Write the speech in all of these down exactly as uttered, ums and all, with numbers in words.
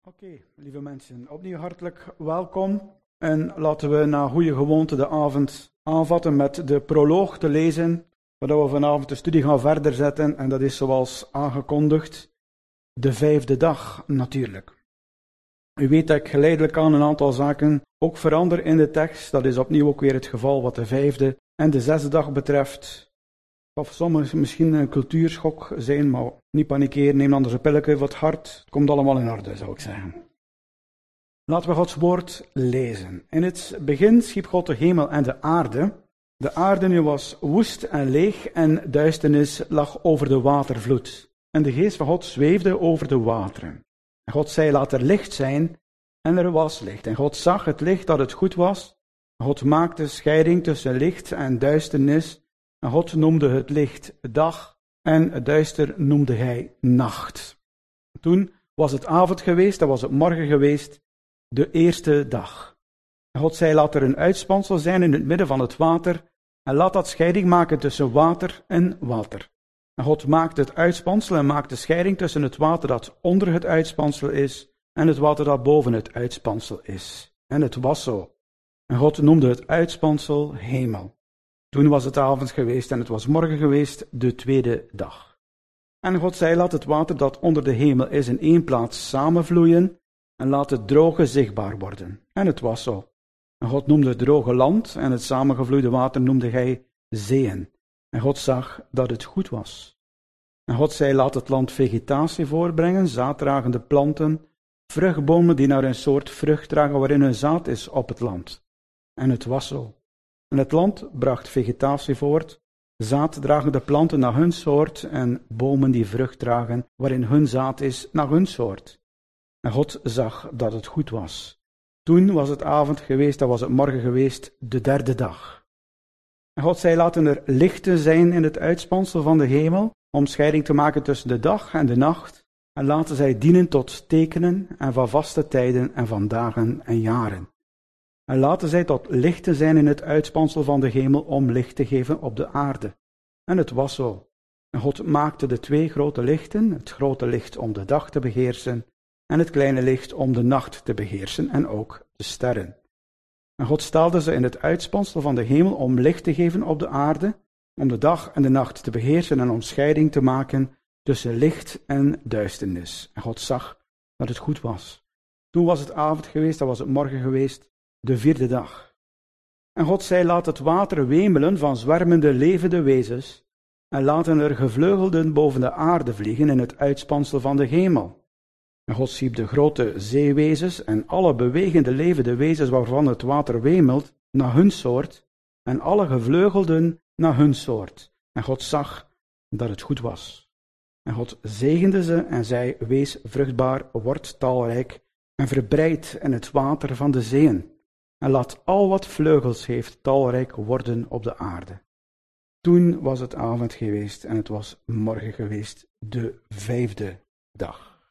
Oké, okay, lieve mensen, opnieuw hartelijk welkom. En laten we na goede gewoonte de avond aanvatten met de proloog te lezen, waar we vanavond de studie gaan verder zetten. En dat is zoals aangekondigd, de vijfde dag natuurlijk. U weet dat ik geleidelijk aan een aantal zaken ook verander in de tekst. Dat is opnieuw ook weer het geval wat de vijfde en de zesde dag betreft. Of sommigen misschien een cultuurschok zijn, maar niet panikeren, neem anders een pilletje voor het hart. Het komt allemaal in orde, zou ik zeggen. Laten we Gods woord lezen. In het begin schiep God de hemel en de aarde. De aarde nu was woest en leeg en duisternis lag over de watervloed. En de geest van God zweefde over de wateren. En God zei, laat er licht zijn, en er was licht. En God zag het licht dat het goed was. God maakte scheiding tussen licht en duisternis. En God noemde het licht dag en het duister noemde hij nacht. Toen was het avond geweest, dan was het morgen geweest, de eerste dag. En God zei, laat er een uitspansel zijn in het midden van het water en laat dat scheiding maken tussen water en water. En God maakte het uitspansel en maakte scheiding tussen het water dat onder het uitspansel is en het water dat boven het uitspansel is. En het was zo. En God noemde het uitspansel hemel. Toen was het avond geweest en het was morgen geweest, de tweede dag. En God zei, laat het water dat onder de hemel is in één plaats samenvloeien en laat het droge zichtbaar worden. En het was zo. En God noemde het droge land en het samengevloeide water noemde hij zeeën. En God zag dat het goed was. En God zei, laat het land vegetatie voorbrengen, zaaddragende planten, vruchtbomen die naar een soort vrucht dragen waarin hun zaad is op het land. En het was zo. En het land bracht vegetatie voort, zaaddragende planten naar hun soort en bomen die vrucht dragen, waarin hun zaad is naar hun soort. En God zag dat het goed was. Toen was het avond geweest, dan was het morgen geweest, de derde dag. En God zei, laten er lichten zijn in het uitspansel van de hemel, om scheiding te maken tussen de dag en de nacht, en laten zij dienen tot tekenen en van vaste tijden en van dagen en jaren. En laten zij tot lichten zijn in het uitspansel van de hemel om licht te geven op de aarde. En het was zo. En God maakte de twee grote lichten, het grote licht om de dag te beheersen en het kleine licht om de nacht te beheersen en ook de sterren. En God stelde ze in het uitspansel van de hemel om licht te geven op de aarde, om de dag en de nacht te beheersen en om scheiding te maken tussen licht en duisternis. En God zag dat het goed was. Toen was het avond geweest, dan was het morgen geweest, de vierde dag. En God zei, laat het water wemelen van zwermende levende wezens en laten er gevleugelden boven de aarde vliegen in het uitspansel van de hemel. En God schiep de grote zeewezens en alle bewegende levende wezens waarvan het water wemelt naar hun soort en alle gevleugelden naar hun soort. En God zag dat het goed was. En God zegende ze en zei, wees vruchtbaar, word talrijk en verbreid in het water van de zeeën. En laat al wat vleugels heeft talrijk worden op de aarde. Toen was het avond geweest en het was morgen geweest, de vijfde dag.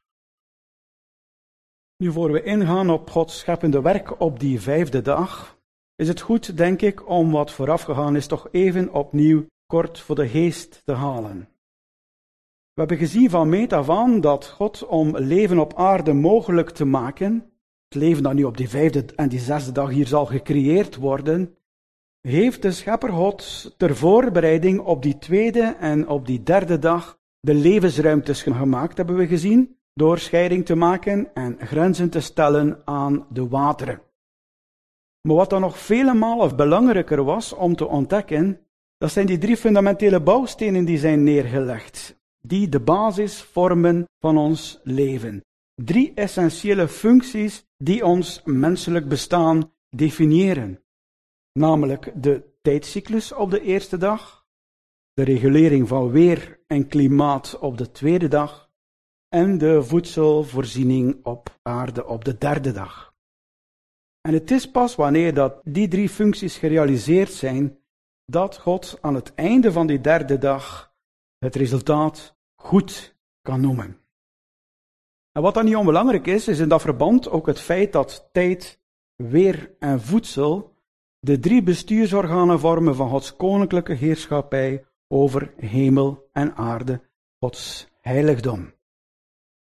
Nu, voor we ingaan op Gods scheppende werk op die vijfde dag, is het goed, denk ik, om wat voorafgegaan is toch even opnieuw kort voor de geest te halen. We hebben gezien van meet af aan dat God, om leven op aarde mogelijk te maken, het leven dat nu op die vijfde en die zesde dag hier zal gecreëerd worden, heeft de schepper God ter voorbereiding op die tweede en op die derde dag de levensruimtes gemaakt, hebben we gezien, door scheiding te maken en grenzen te stellen aan de wateren. Maar wat dan nog vele malen belangrijker was om te ontdekken, dat zijn die drie fundamentele bouwstenen die zijn neergelegd, die de basis vormen van ons leven. Drie essentiële functies die ons menselijk bestaan definiëren. Namelijk de tijdcyclus op de eerste dag, de regulering van weer en klimaat op de tweede dag en de voedselvoorziening op aarde op de derde dag. En het is pas wanneer dat die drie functies gerealiseerd zijn, dat God aan het einde van die derde dag het resultaat goed kan noemen. En wat dan niet onbelangrijk is, is in dat verband ook het feit dat tijd, weer en voedsel de drie bestuursorganen vormen van Gods koninklijke heerschappij over hemel en aarde, Gods heiligdom.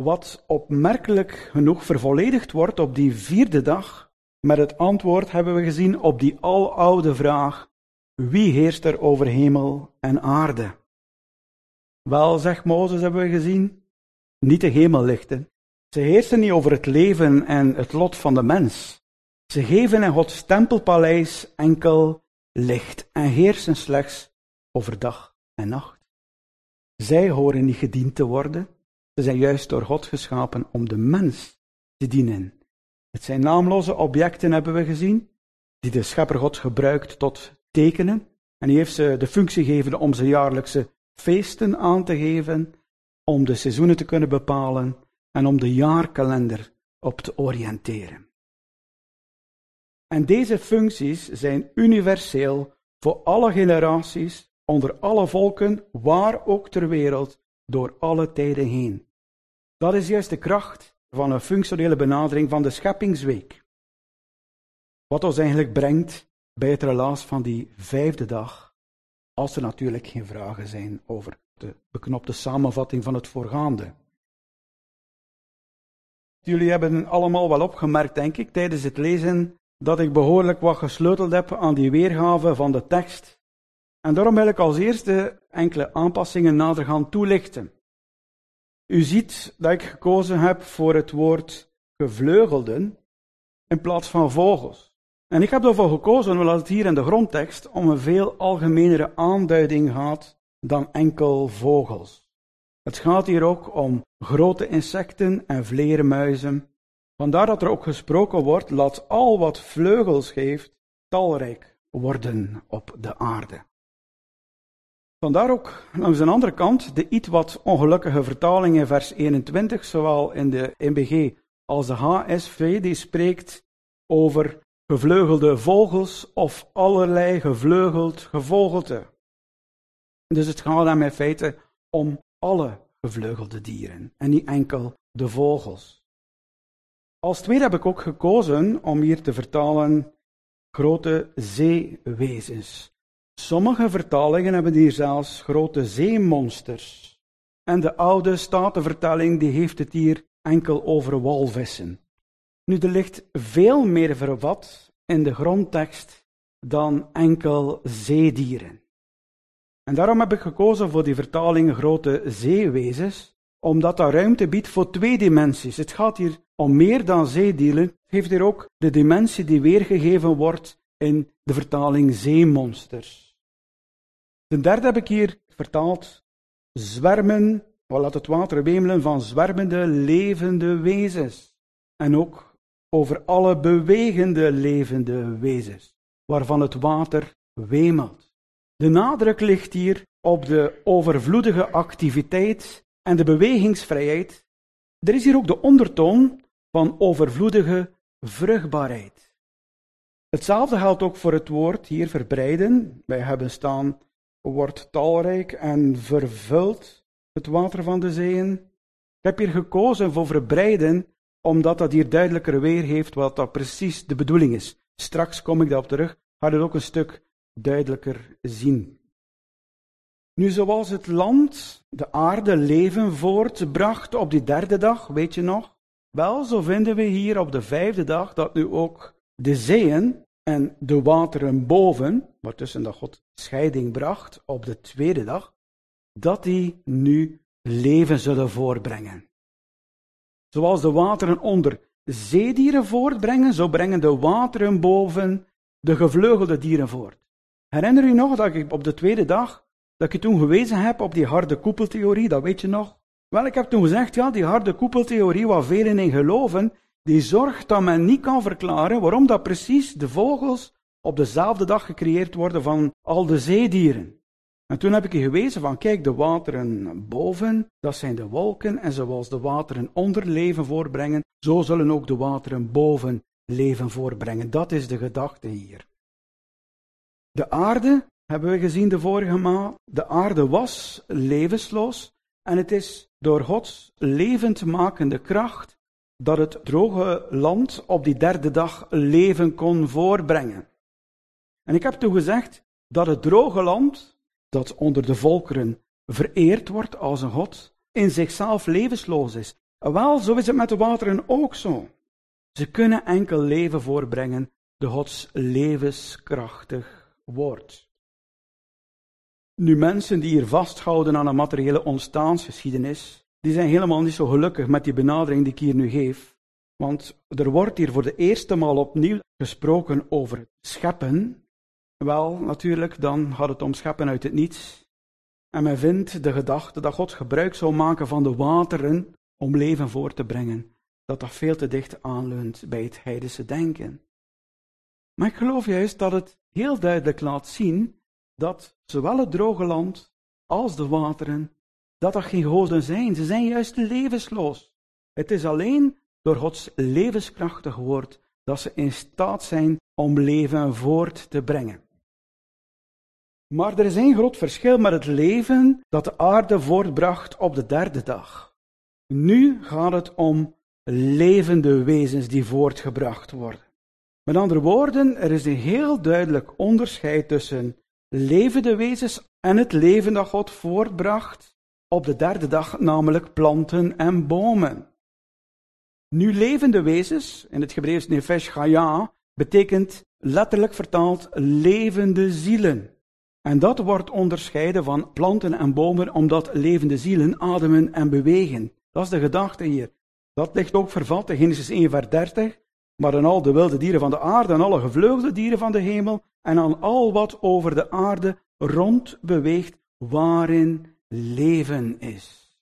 wat opmerkelijk genoeg vervolledigd wordt op die vierde dag, met het antwoord hebben we gezien op die aloude vraag, wie heerst er over hemel en aarde? Wel, zegt Mozes, hebben we gezien, niet de hemellichten. Ze heersen niet over het leven en het lot van de mens. Ze geven in Gods tempelpaleis enkel licht en heersen slechts over dag en nacht. Zij horen niet gediend te worden. Ze zijn juist door God geschapen om de mens te dienen. Het zijn naamloze objecten, hebben we gezien, die de schepper God gebruikt tot tekenen. En hij heeft ze de functie gegeven om ze jaarlijkse feesten aan te geven, om de seizoenen te kunnen bepalen en om de jaarkalender op te oriënteren. En deze functies zijn universeel voor alle generaties, onder alle volken, waar ook ter wereld, door alle tijden heen. Dat is juist de kracht van een functionele benadering van de scheppingsweek. Wat ons eigenlijk brengt bij het relaas van die vijfde dag, als er natuurlijk geen vragen zijn over de beknopte samenvatting van het voorgaande. Jullie hebben allemaal wel opgemerkt, denk ik, tijdens het lezen, dat ik behoorlijk wat gesleuteld heb aan die weergave van de tekst. En daarom wil ik als eerste enkele aanpassingen nader gaan toelichten. U ziet dat ik gekozen heb voor het woord gevleugelden in plaats van vogels. En ik heb ervoor gekozen, omdat het hier in de grondtekst om een veel algemenere aanduiding gaat dan enkel vogels. Het gaat hier ook om grote insecten en vleermuizen. Vandaar dat er ook gesproken wordt, laat al wat vleugels heeft talrijk worden op de aarde. Vandaar ook langs de andere kant de iets wat ongelukkige vertaling in vers eenentwintig, zowel in de N B G als de H S V, die spreekt over gevleugelde vogels of allerlei gevleugeld gevogelte. Dus het gaat dan in feite om alle gevleugelde dieren en niet enkel de vogels. Als tweede heb ik ook gekozen om hier te vertalen grote zeewezens. Sommige vertalingen hebben hier zelfs grote zeemonsters. En de oude Statenvertaling die heeft het hier enkel over walvissen. Nu, er ligt veel meer vervat in de grondtekst dan enkel zeedieren. En daarom heb ik gekozen voor die vertaling grote zeewezens, omdat dat ruimte biedt voor twee dimensies. Het gaat hier om meer dan zeedieren. Het heeft hier ook de dimensie die weergegeven wordt in de vertaling zeemonsters. Ten derde heb ik hier vertaald zwermen, wat laat het water wemelen van zwermende levende wezens. En ook over alle bewegende levende wezens, waarvan het water wemelt. De nadruk ligt hier op de overvloedige activiteit en de bewegingsvrijheid. Er is hier ook de ondertoon van overvloedige vruchtbaarheid. Hetzelfde geldt ook voor het woord hier verbreiden. Wij hebben staan, wordt talrijk en vervult het water van de zeeën. Ik heb hier gekozen voor verbreiden, omdat dat hier duidelijker weergeeft wat dat precies de bedoeling is. Straks kom ik daarop terug, ga je het ook een stuk duidelijker zien. Nu, zoals het land de aarde leven voortbracht op die derde dag, weet je nog? Wel, zo vinden we hier op de vijfde dag dat nu ook de zeeën en de wateren boven, waartussen dat God scheiding bracht op de tweede dag, dat die nu leven zullen voortbrengen. Zoals de wateren onder zeedieren voortbrengen, zo brengen de wateren boven de gevleugelde dieren voort. Herinner u nog dat ik op de tweede dag, dat ik je toen gewezen heb op die harde koepeltheorie, dat weet je nog? Wel, ik heb toen gezegd, ja, die harde koepeltheorie waar velen in geloven, die zorgt dat men niet kan verklaren waarom dat precies de vogels op dezelfde dag gecreëerd worden van al de zeedieren. En toen heb ik je gewezen van, kijk, de wateren boven, dat zijn de wolken, en zoals de wateren onder leven voortbrengen, zo zullen ook de wateren boven leven voortbrengen. Dat is de gedachte hier. De aarde, hebben we gezien de vorige maal, de aarde was levensloos, en het is door Gods levendmakende kracht dat het droge land op die derde dag leven kon voortbrengen. En ik heb toen gezegd dat het droge land, dat onder de volkeren vereerd wordt als een God, in zichzelf levensloos is. Wel, zo is het met de wateren ook zo. Ze kunnen enkel leven voorbrengen door Gods levenskrachtig woord. Nu, mensen die hier vasthouden aan een materiële ontstaansgeschiedenis, die zijn helemaal niet zo gelukkig met die benadering die ik hier nu geef. Want er wordt hier voor de eerste maal opnieuw gesproken over het scheppen. Wel, natuurlijk, dan gaat het om scheppen uit het niets. En men vindt de gedachte dat God gebruik zou maken van de wateren om leven voor te brengen, dat dat veel te dicht aanleunt bij het heidense denken. Maar ik geloof juist dat het heel duidelijk laat zien dat zowel het droge land als de wateren, dat dat geen goden zijn. Ze zijn juist levensloos. Het is alleen door Gods levenskrachtig woord dat ze in staat zijn om leven voort te brengen. Maar er is één groot verschil met het leven dat de aarde voortbracht op de derde dag. Nu gaat het om levende wezens die voortgebracht worden. Met andere woorden, er is een heel duidelijk onderscheid tussen levende wezens en het leven dat God voortbracht op de derde dag, namelijk planten en bomen. Nu, levende wezens, in het Hebreeuws nefesh chaya, betekent letterlijk vertaald levende zielen. En dat wordt onderscheiden van planten en bomen, omdat levende zielen ademen en bewegen. Dat is de gedachte hier. Dat ligt ook vervat in Genesis één vers dertig, maar aan al de wilde dieren van de aarde, aan alle gevleugelde dieren van de hemel, en aan al wat over de aarde rond beweegt, waarin leven is.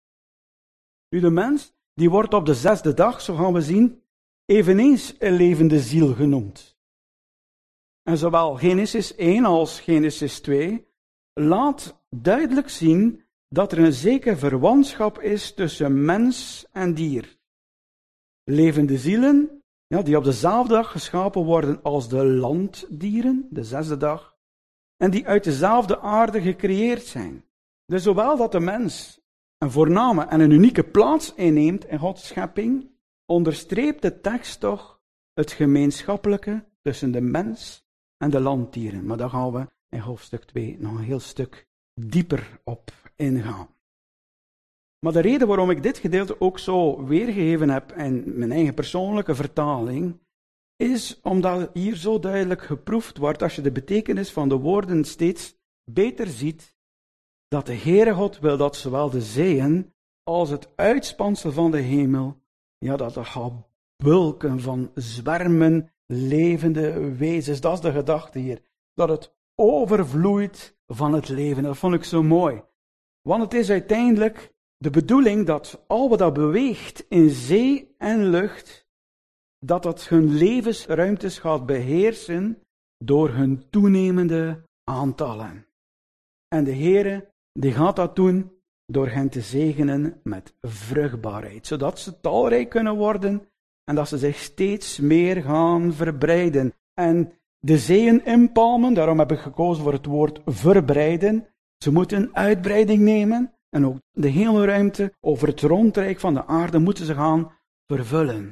Nu, de mens, die wordt op de zesde dag, zo gaan we zien, eveneens een levende ziel genoemd. En zowel Genesis één als Genesis twee laat duidelijk zien dat er een zekere verwantschap is tussen mens en dier. Levende zielen, ja, die op dezelfde dag geschapen worden als de landdieren, de zesde dag, en die uit dezelfde aarde gecreëerd zijn. Dus zowel dat de mens een voorname en een unieke plaats inneemt in Gods schepping, onderstreept de tekst toch het gemeenschappelijke tussen de mens en de landdieren. Maar daar gaan we in hoofdstuk twee nog een heel stuk dieper op ingaan. Maar de reden waarom ik dit gedeelte ook zo weergegeven heb in mijn eigen persoonlijke vertaling, is omdat hier zo duidelijk geproefd wordt, als je de betekenis van de woorden steeds beter ziet, dat de Heere God wil dat zowel de zeeën als het uitspansel van de hemel, ja, dat er gaat bulken van zwermen levende wezens. Dat is de gedachte hier. Dat het overvloeit van het leven. Dat vond ik zo mooi. Want het is uiteindelijk de bedoeling dat al wat dat beweegt in zee en lucht, dat dat hun levensruimtes gaat beheersen door hun toenemende aantallen. En de Heere, die gaat dat doen door hen te zegenen met vruchtbaarheid, zodat ze talrijk kunnen worden en dat ze zich steeds meer gaan verbreiden. En de zeeën inpalmen, daarom heb ik gekozen voor het woord verbreiden. Ze moeten uitbreiding nemen en ook de hele ruimte over het rondrijk van de aarde moeten ze gaan vervullen.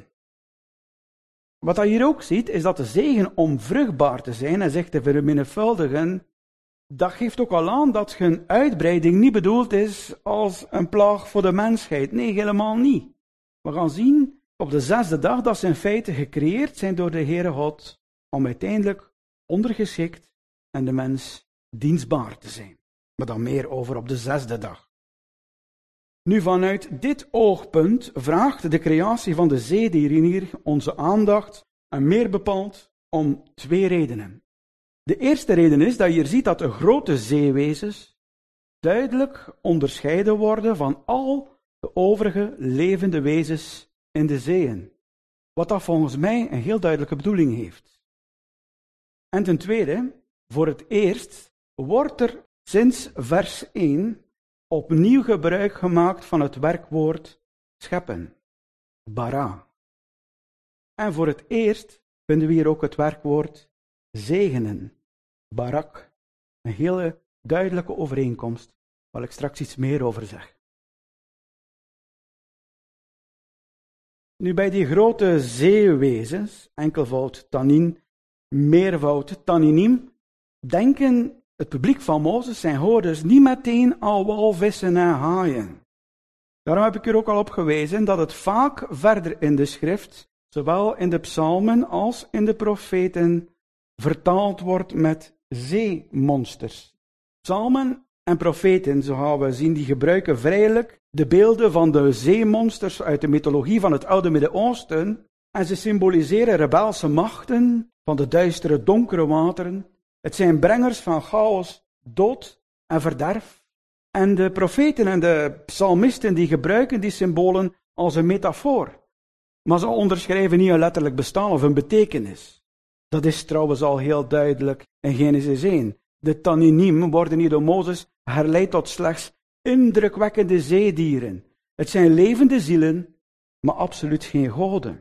Wat je hier ook ziet, is dat de zegen om vruchtbaar te zijn en zich te vermenigvuldigen, dat geeft ook al aan dat hun uitbreiding niet bedoeld is als een plaag voor de mensheid. Nee, helemaal niet. We gaan zien op de zesde dag dat ze in feite gecreëerd zijn door de Heere God om uiteindelijk ondergeschikt en de mens dienstbaar te zijn. Maar dan meer over op de zesde dag. Nu, vanuit dit oogpunt vraagt de creatie van de zeedieren hier onze aandacht en meer bepaald om twee redenen. De eerste reden is dat je hier ziet dat de grote zeewezens duidelijk onderscheiden worden van al de overige levende wezens in de zeeën. Wat dat volgens mij een heel duidelijke bedoeling heeft. En ten tweede, voor het eerst wordt er sinds vers één opnieuw gebruik gemaakt van het werkwoord scheppen, bara. En voor het eerst vinden we hier ook het werkwoord zegenen, barak. Een hele duidelijke overeenkomst, waar ik straks iets meer over zeg. Nu, bij die grote zeewezens, enkelvoud tannin, meervoud tanninim, denken het publiek van Mozes, zijn hoorders, niet meteen aan walvissen en haaien. Daarom heb ik er ook al op gewezen dat het vaak verder in de schrift, zowel in de psalmen als in de profeten, vertaald wordt met zeemonsters. Psalmen en profeten, zo gaan we zien, die gebruiken vrijelijk de beelden van de zeemonsters uit de mythologie van het oude Midden-Oosten en ze symboliseren rebelse machten van de duistere, donkere wateren. Het zijn brengers van chaos, dood en verderf. En de profeten en de psalmisten die gebruiken die symbolen als een metafoor. Maar ze onderschrijven niet een letterlijk bestaan of een betekenis. Dat is trouwens al heel duidelijk in Genesis één. De Tanninim worden hier door Mozes herleid tot slechts indrukwekkende zeedieren. Het zijn levende zielen, maar absoluut geen goden.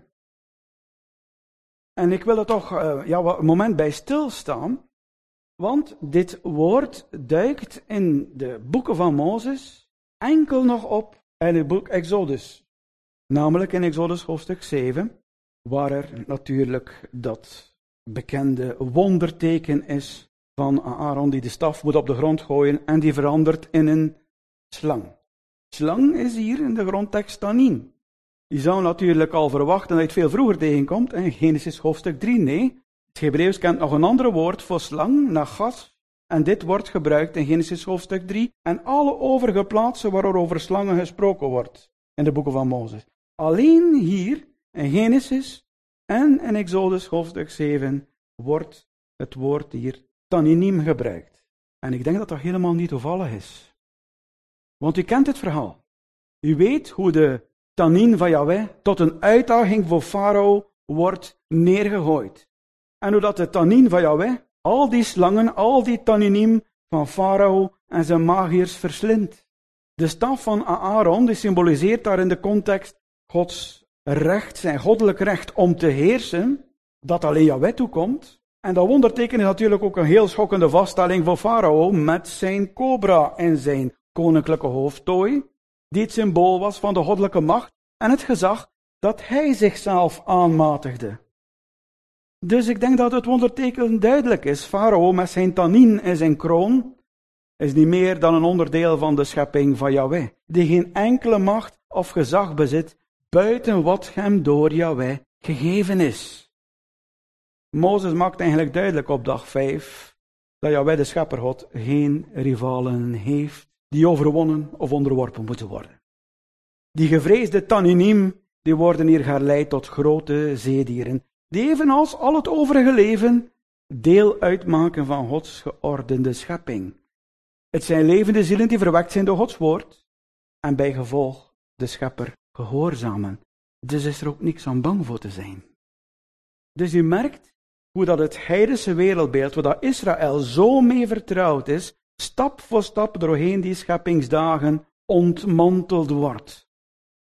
En ik wil er toch uh, ja, een moment bij stilstaan, want dit woord duikt in de boeken van Mozes enkel nog op in het boek Exodus. Namelijk in Exodus hoofdstuk zeven, waar er natuurlijk dat bekende wonderteken is van Aaron die de staf moet op de grond gooien en die verandert in een slang. Slang is hier in de grondtekst tannin. Je zou natuurlijk al verwachten dat je het veel vroeger tegenkomt in Genesis hoofdstuk drie. Nee, het Hebreeuws kent nog een ander woord voor slang, nagas. En dit wordt gebruikt in Genesis hoofdstuk drie en alle overige plaatsen waar er over slangen gesproken wordt in de boeken van Mozes. Alleen hier in Genesis en in Exodus hoofdstuk zeven wordt het woord hier tanninim gebruikt. En ik denk dat dat helemaal niet toevallig is. Want u kent het verhaal. U weet hoe de tannin van Yahweh tot een uitdaging voor Farao wordt neergegooid. En hoe dat de tannin van Yahweh al die slangen, al die tanninim van Farao en zijn magiërs verslindt. De staf van Aaron die symboliseert daar in de context Gods recht, zijn goddelijk recht om te heersen, dat alleen Yahweh toekomt. En dat wonderteken is natuurlijk ook een heel schokkende vaststelling voor Farao met zijn cobra en zijn koninklijke hoofdtooi, die het symbool was van de goddelijke macht en het gezag dat hij zichzelf aanmatigde. Dus ik denk dat het wonderteken duidelijk is. Farao met zijn tannin en zijn kroon is niet meer dan een onderdeel van de schepping van Yahweh, die geen enkele macht of gezag bezit buiten wat hem door Yahweh gegeven is. Mozes maakt eigenlijk duidelijk op dag vijf dat Yahweh de scheppergod geen rivalen heeft die overwonnen of onderworpen moeten worden. Die gevreesde tanninim, die worden hier herleid tot grote zeedieren, die evenals al het overige leven deel uitmaken van Gods geordende schepping. Het zijn levende zielen die verwekt zijn door Gods woord en bij gevolg de schepper gehoorzamen. Dus is er ook niks aan bang voor te zijn. Dus u merkt hoe dat het heidense wereldbeeld, waar dat Israël zo mee vertrouwd is, stap voor stap doorheen die scheppingsdagen ontmanteld wordt.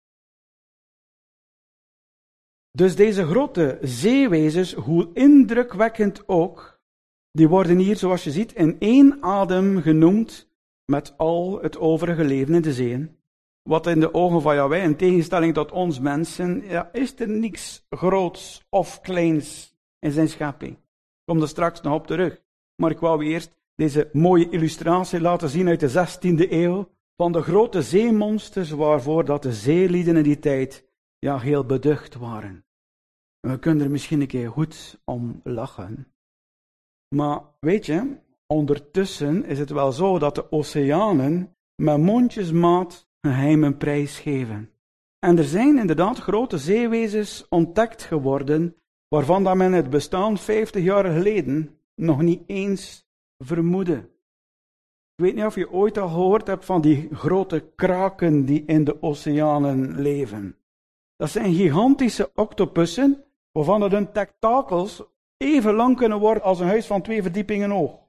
Dus deze grote zeewezens, hoe indrukwekkend ook, die worden hier, zoals je ziet, in één adem genoemd met al het overige leven in de zeeën. Wat in de ogen van Yahweh, in tegenstelling tot ons mensen, ja, is er niks groots of kleins in zijn schepping. Ik kom er straks nog op terug. Maar ik wou eerst deze mooie illustratie laten zien uit de zestiende eeuw van de grote zeemonsters waarvoor dat de zeelieden in die tijd ja, heel beducht waren. En we kunnen er misschien een keer goed om lachen. Maar weet je, ondertussen is het wel zo dat de oceanen met mondjesmaat geheimen prijsgeven. En er zijn inderdaad grote zeewezens ontdekt geworden, waarvan dat men het bestaan vijftig jaar geleden nog niet eens vermoedde. Ik weet niet of je ooit al gehoord hebt van die grote kraken die in de oceanen leven. Dat zijn gigantische octopussen, waarvan het hun tentakels even lang kunnen worden als een huis van twee verdiepingen hoog.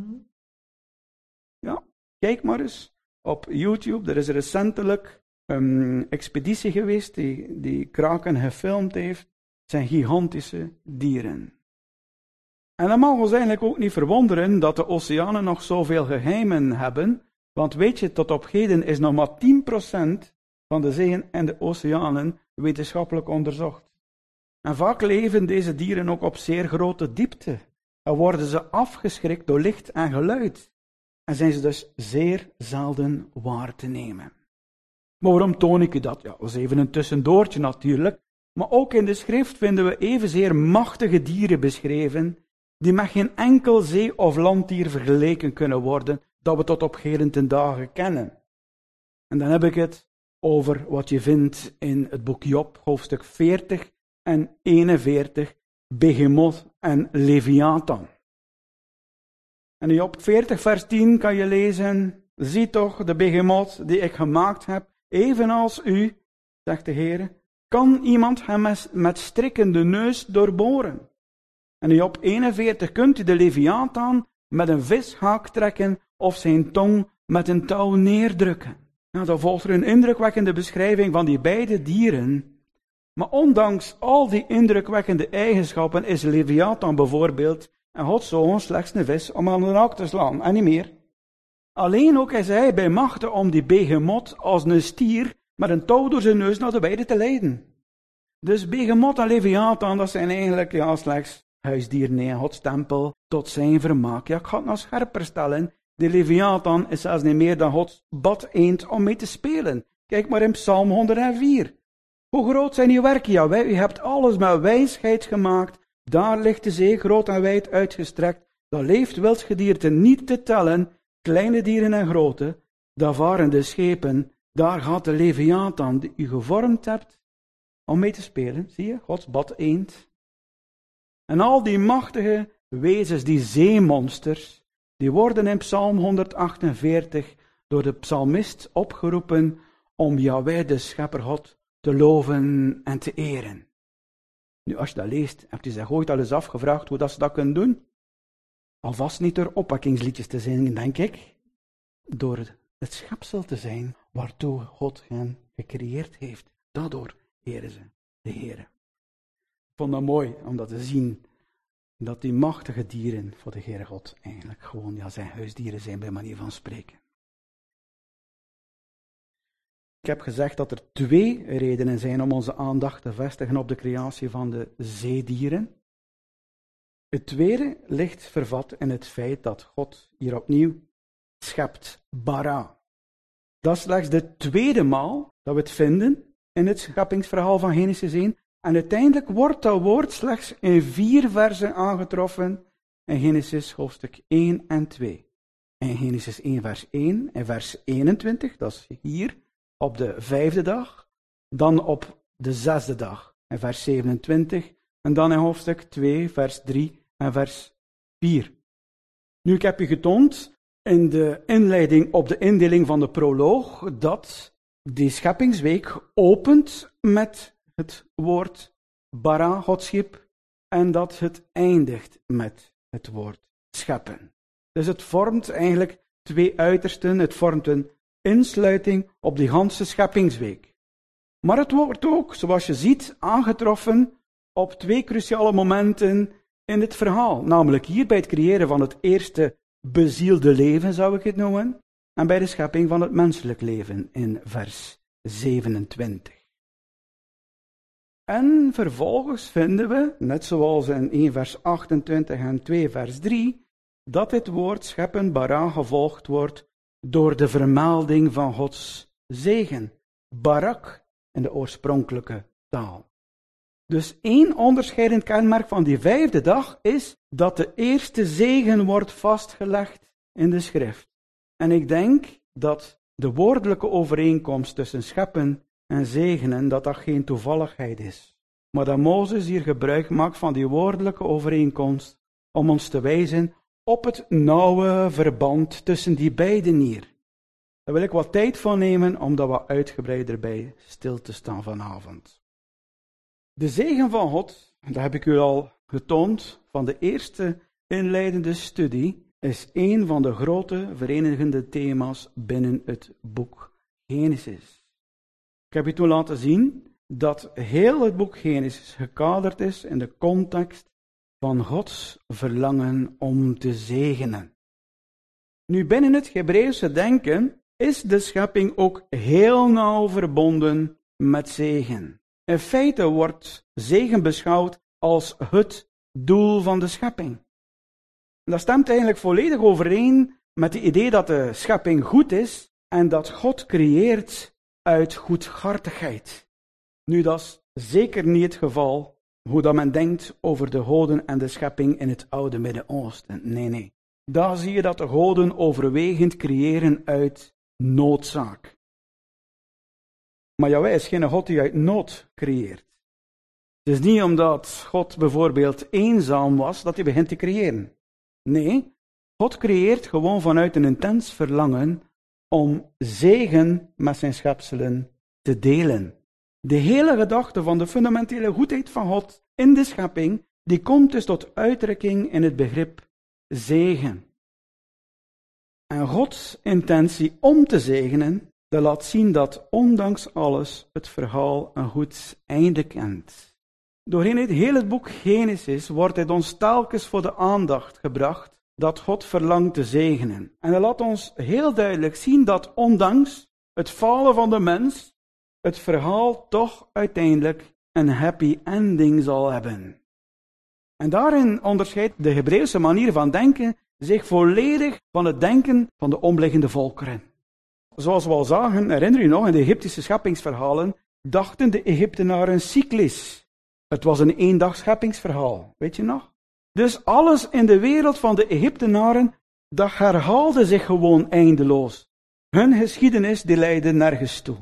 Ja, kijk maar eens op YouTube. Er is recentelijk een expeditie geweest die, die kraken gefilmd heeft. Het zijn gigantische dieren. En dan mag ons eigenlijk ook niet verwonderen dat de oceanen nog zoveel geheimen hebben, want weet je, tot op heden is nog maar tien procent van de zeeën en de oceanen wetenschappelijk onderzocht. En vaak leven deze dieren ook op zeer grote diepte. En worden ze afgeschrikt door licht en geluid. En zijn ze dus zeer zelden waar te nemen. Maar waarom toon ik u dat? Ja, dat is even een tussendoortje natuurlijk. Maar ook in de schrift vinden we evenzeer machtige dieren beschreven, die met geen enkel zee- of landdier vergeleken kunnen worden, dat we tot op heden ten dagen kennen. En dan heb ik het over wat je vindt in het boek Job, hoofdstuk veertig en eenenveertig, Behemoth en Leviathan. En in Job veertig vers tien kan je lezen, zie toch de Behemoth die ik gemaakt heb, evenals u, zegt de Heer, kan iemand hem met strikken de neus doorboren. En in Job eenenveertig kunt u de Leviathan met een vishaak trekken of zijn tong met een touw neerdrukken. Nou, dan volgt er een indrukwekkende beschrijving van die beide dieren. Maar ondanks al die indrukwekkende eigenschappen is Leviathan bijvoorbeeld en Gods zoon slechts een vis om aan de haak te slaan, en niet meer. Alleen ook is hij bij machte om die Behemoth als een stier met een touw door zijn neus naar de weide te leiden. Dus Behemoth en Leviathan, dat zijn eigenlijk ja, slechts huisdieren in Gods tempel tot zijn vermaak. Ja, ik ga het nog scherper stellen. De Leviathan is zelfs niet meer dan Gods badeend om mee te spelen. Kijk maar in Psalm honderdvier. Hoe groot zijn uw werken, Jahweh? U hebt alles met wijsheid gemaakt. Daar ligt de zee groot en wijd uitgestrekt. Daar leeft wildgedierte niet te tellen, kleine dieren en grote. Daar varen de schepen. Daar gaat de Leviathan die u gevormd hebt om mee te spelen. Zie je, Gods badeend. En al die machtige wezens, die zeemonsters, die worden in Psalm honderdachtenveertig door de psalmist opgeroepen om Jahweh, de schepper God, te loven en te eren. Nu, als je dat leest, hebt u zich ooit al eens afgevraagd hoe dat ze dat kunnen doen? Alvast niet door opwekkingsliedjes te zingen, denk ik. Door het schepsel te zijn waartoe God hen gecreëerd heeft. Daardoor eren ze de Heere. Ik vond dat mooi om dat te zien, dat die machtige dieren voor de Heere God eigenlijk gewoon ja, zijn huisdieren zijn, bij manier van spreken. Ik heb gezegd dat er twee redenen zijn om onze aandacht te vestigen op de creatie van de zeedieren. Het tweede ligt vervat in het feit dat God hier opnieuw schept, bara. Dat is slechts de tweede maal dat we het vinden in het scheppingsverhaal van Genesis één. En uiteindelijk wordt dat woord slechts in vier versen aangetroffen in Genesis hoofdstuk één en twee. In Genesis één vers één en vers eenentwintig, dat is hier, op de vijfde dag. Dan op de zesde dag, in vers zevenentwintig. En dan in hoofdstuk twee, vers drie en vers vier. Nu, ik heb u getoond in de inleiding op de indeling van de proloog dat die scheppingsweek opent met het woord bara, God schiep, en dat het eindigt met het woord scheppen. Dus het vormt eigenlijk twee uitersten, het vormt een insluiting op die ganse scheppingsweek. Maar het wordt ook, zoals je ziet, aangetroffen op twee cruciale momenten in het verhaal. Namelijk hier bij het creëren van het eerste bezielde leven, zou ik het noemen, en bij de schepping van het menselijk leven in vers zevenentwintig. En vervolgens vinden we, net zoals in één vers achtentwintig en twee vers drie, dat dit woord scheppen, bara, gevolgd wordt door de vermelding van Gods zegen, barak, in de oorspronkelijke taal. Dus één onderscheidend kenmerk van die vijfde dag is dat de eerste zegen wordt vastgelegd in de schrift. En ik denk dat de woordelijke overeenkomst tussen scheppen en zegenen, dat dat geen toevalligheid is. Maar dat Mozes hier gebruik maakt van die woordelijke overeenkomst om ons te wijzen op het nauwe verband tussen die beiden hier. Daar wil ik wat tijd voor nemen om daar wat uitgebreider bij stil te staan vanavond. De zegen van God, dat heb ik u al getoond van de eerste inleidende studie, is een van de grote verenigende thema's binnen het boek Genesis. Ik heb u toen laten zien dat heel het boek Genesis gekaderd is in de context van Gods verlangen om te zegenen. Nu, binnen het Hebreeuwse denken is de schepping ook heel nauw verbonden met zegen. In feite wordt zegen beschouwd als het doel van de schepping. En dat stemt eigenlijk volledig overeen met het idee dat de schepping goed is en dat God creëert uit goedhartigheid. Nu, dat is zeker niet het geval hoe dat men denkt over de goden en de schepping in het oude Midden-Oosten. Nee, nee. Daar zie je dat de goden overwegend creëren uit noodzaak. Maar Jahweh is geen God die uit nood creëert. Het is niet omdat God bijvoorbeeld eenzaam was dat hij begint te creëren. Nee, God creëert gewoon vanuit een intens verlangen om zegen met zijn schepselen te delen. De hele gedachte van de fundamentele goedheid van God in de schepping, die komt dus tot uitdrukking in het begrip zegen. En Gods intentie om te zegenen, dat laat zien dat ondanks alles het verhaal een goed einde kent. Doorheen het hele boek Genesis wordt het ons telkens voor de aandacht gebracht dat God verlangt te zegenen. En dat laat ons heel duidelijk zien dat ondanks het falen van de mens, het verhaal toch uiteindelijk een happy ending zal hebben. En daarin onderscheidt de Hebreeuwse manier van denken zich volledig van het denken van de omliggende volkeren. Zoals we al zagen, herinner u nog, in de Egyptische scheppingsverhalen dachten de Egyptenaren cyclisch. Het was een eendag scheppingsverhaal, weet je nog? Dus alles in de wereld van de Egyptenaren, dat herhaalde zich gewoon eindeloos. Hun geschiedenis die leidde nergens toe.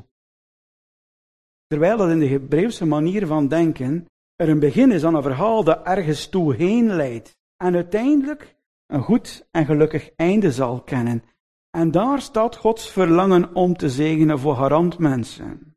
Terwijl dat in de Hebreeuwse manier van denken er een begin is aan een verhaal dat ergens toe heen leidt en uiteindelijk een goed en gelukkig einde zal kennen. En daar staat Gods verlangen om te zegenen voor garantmensen.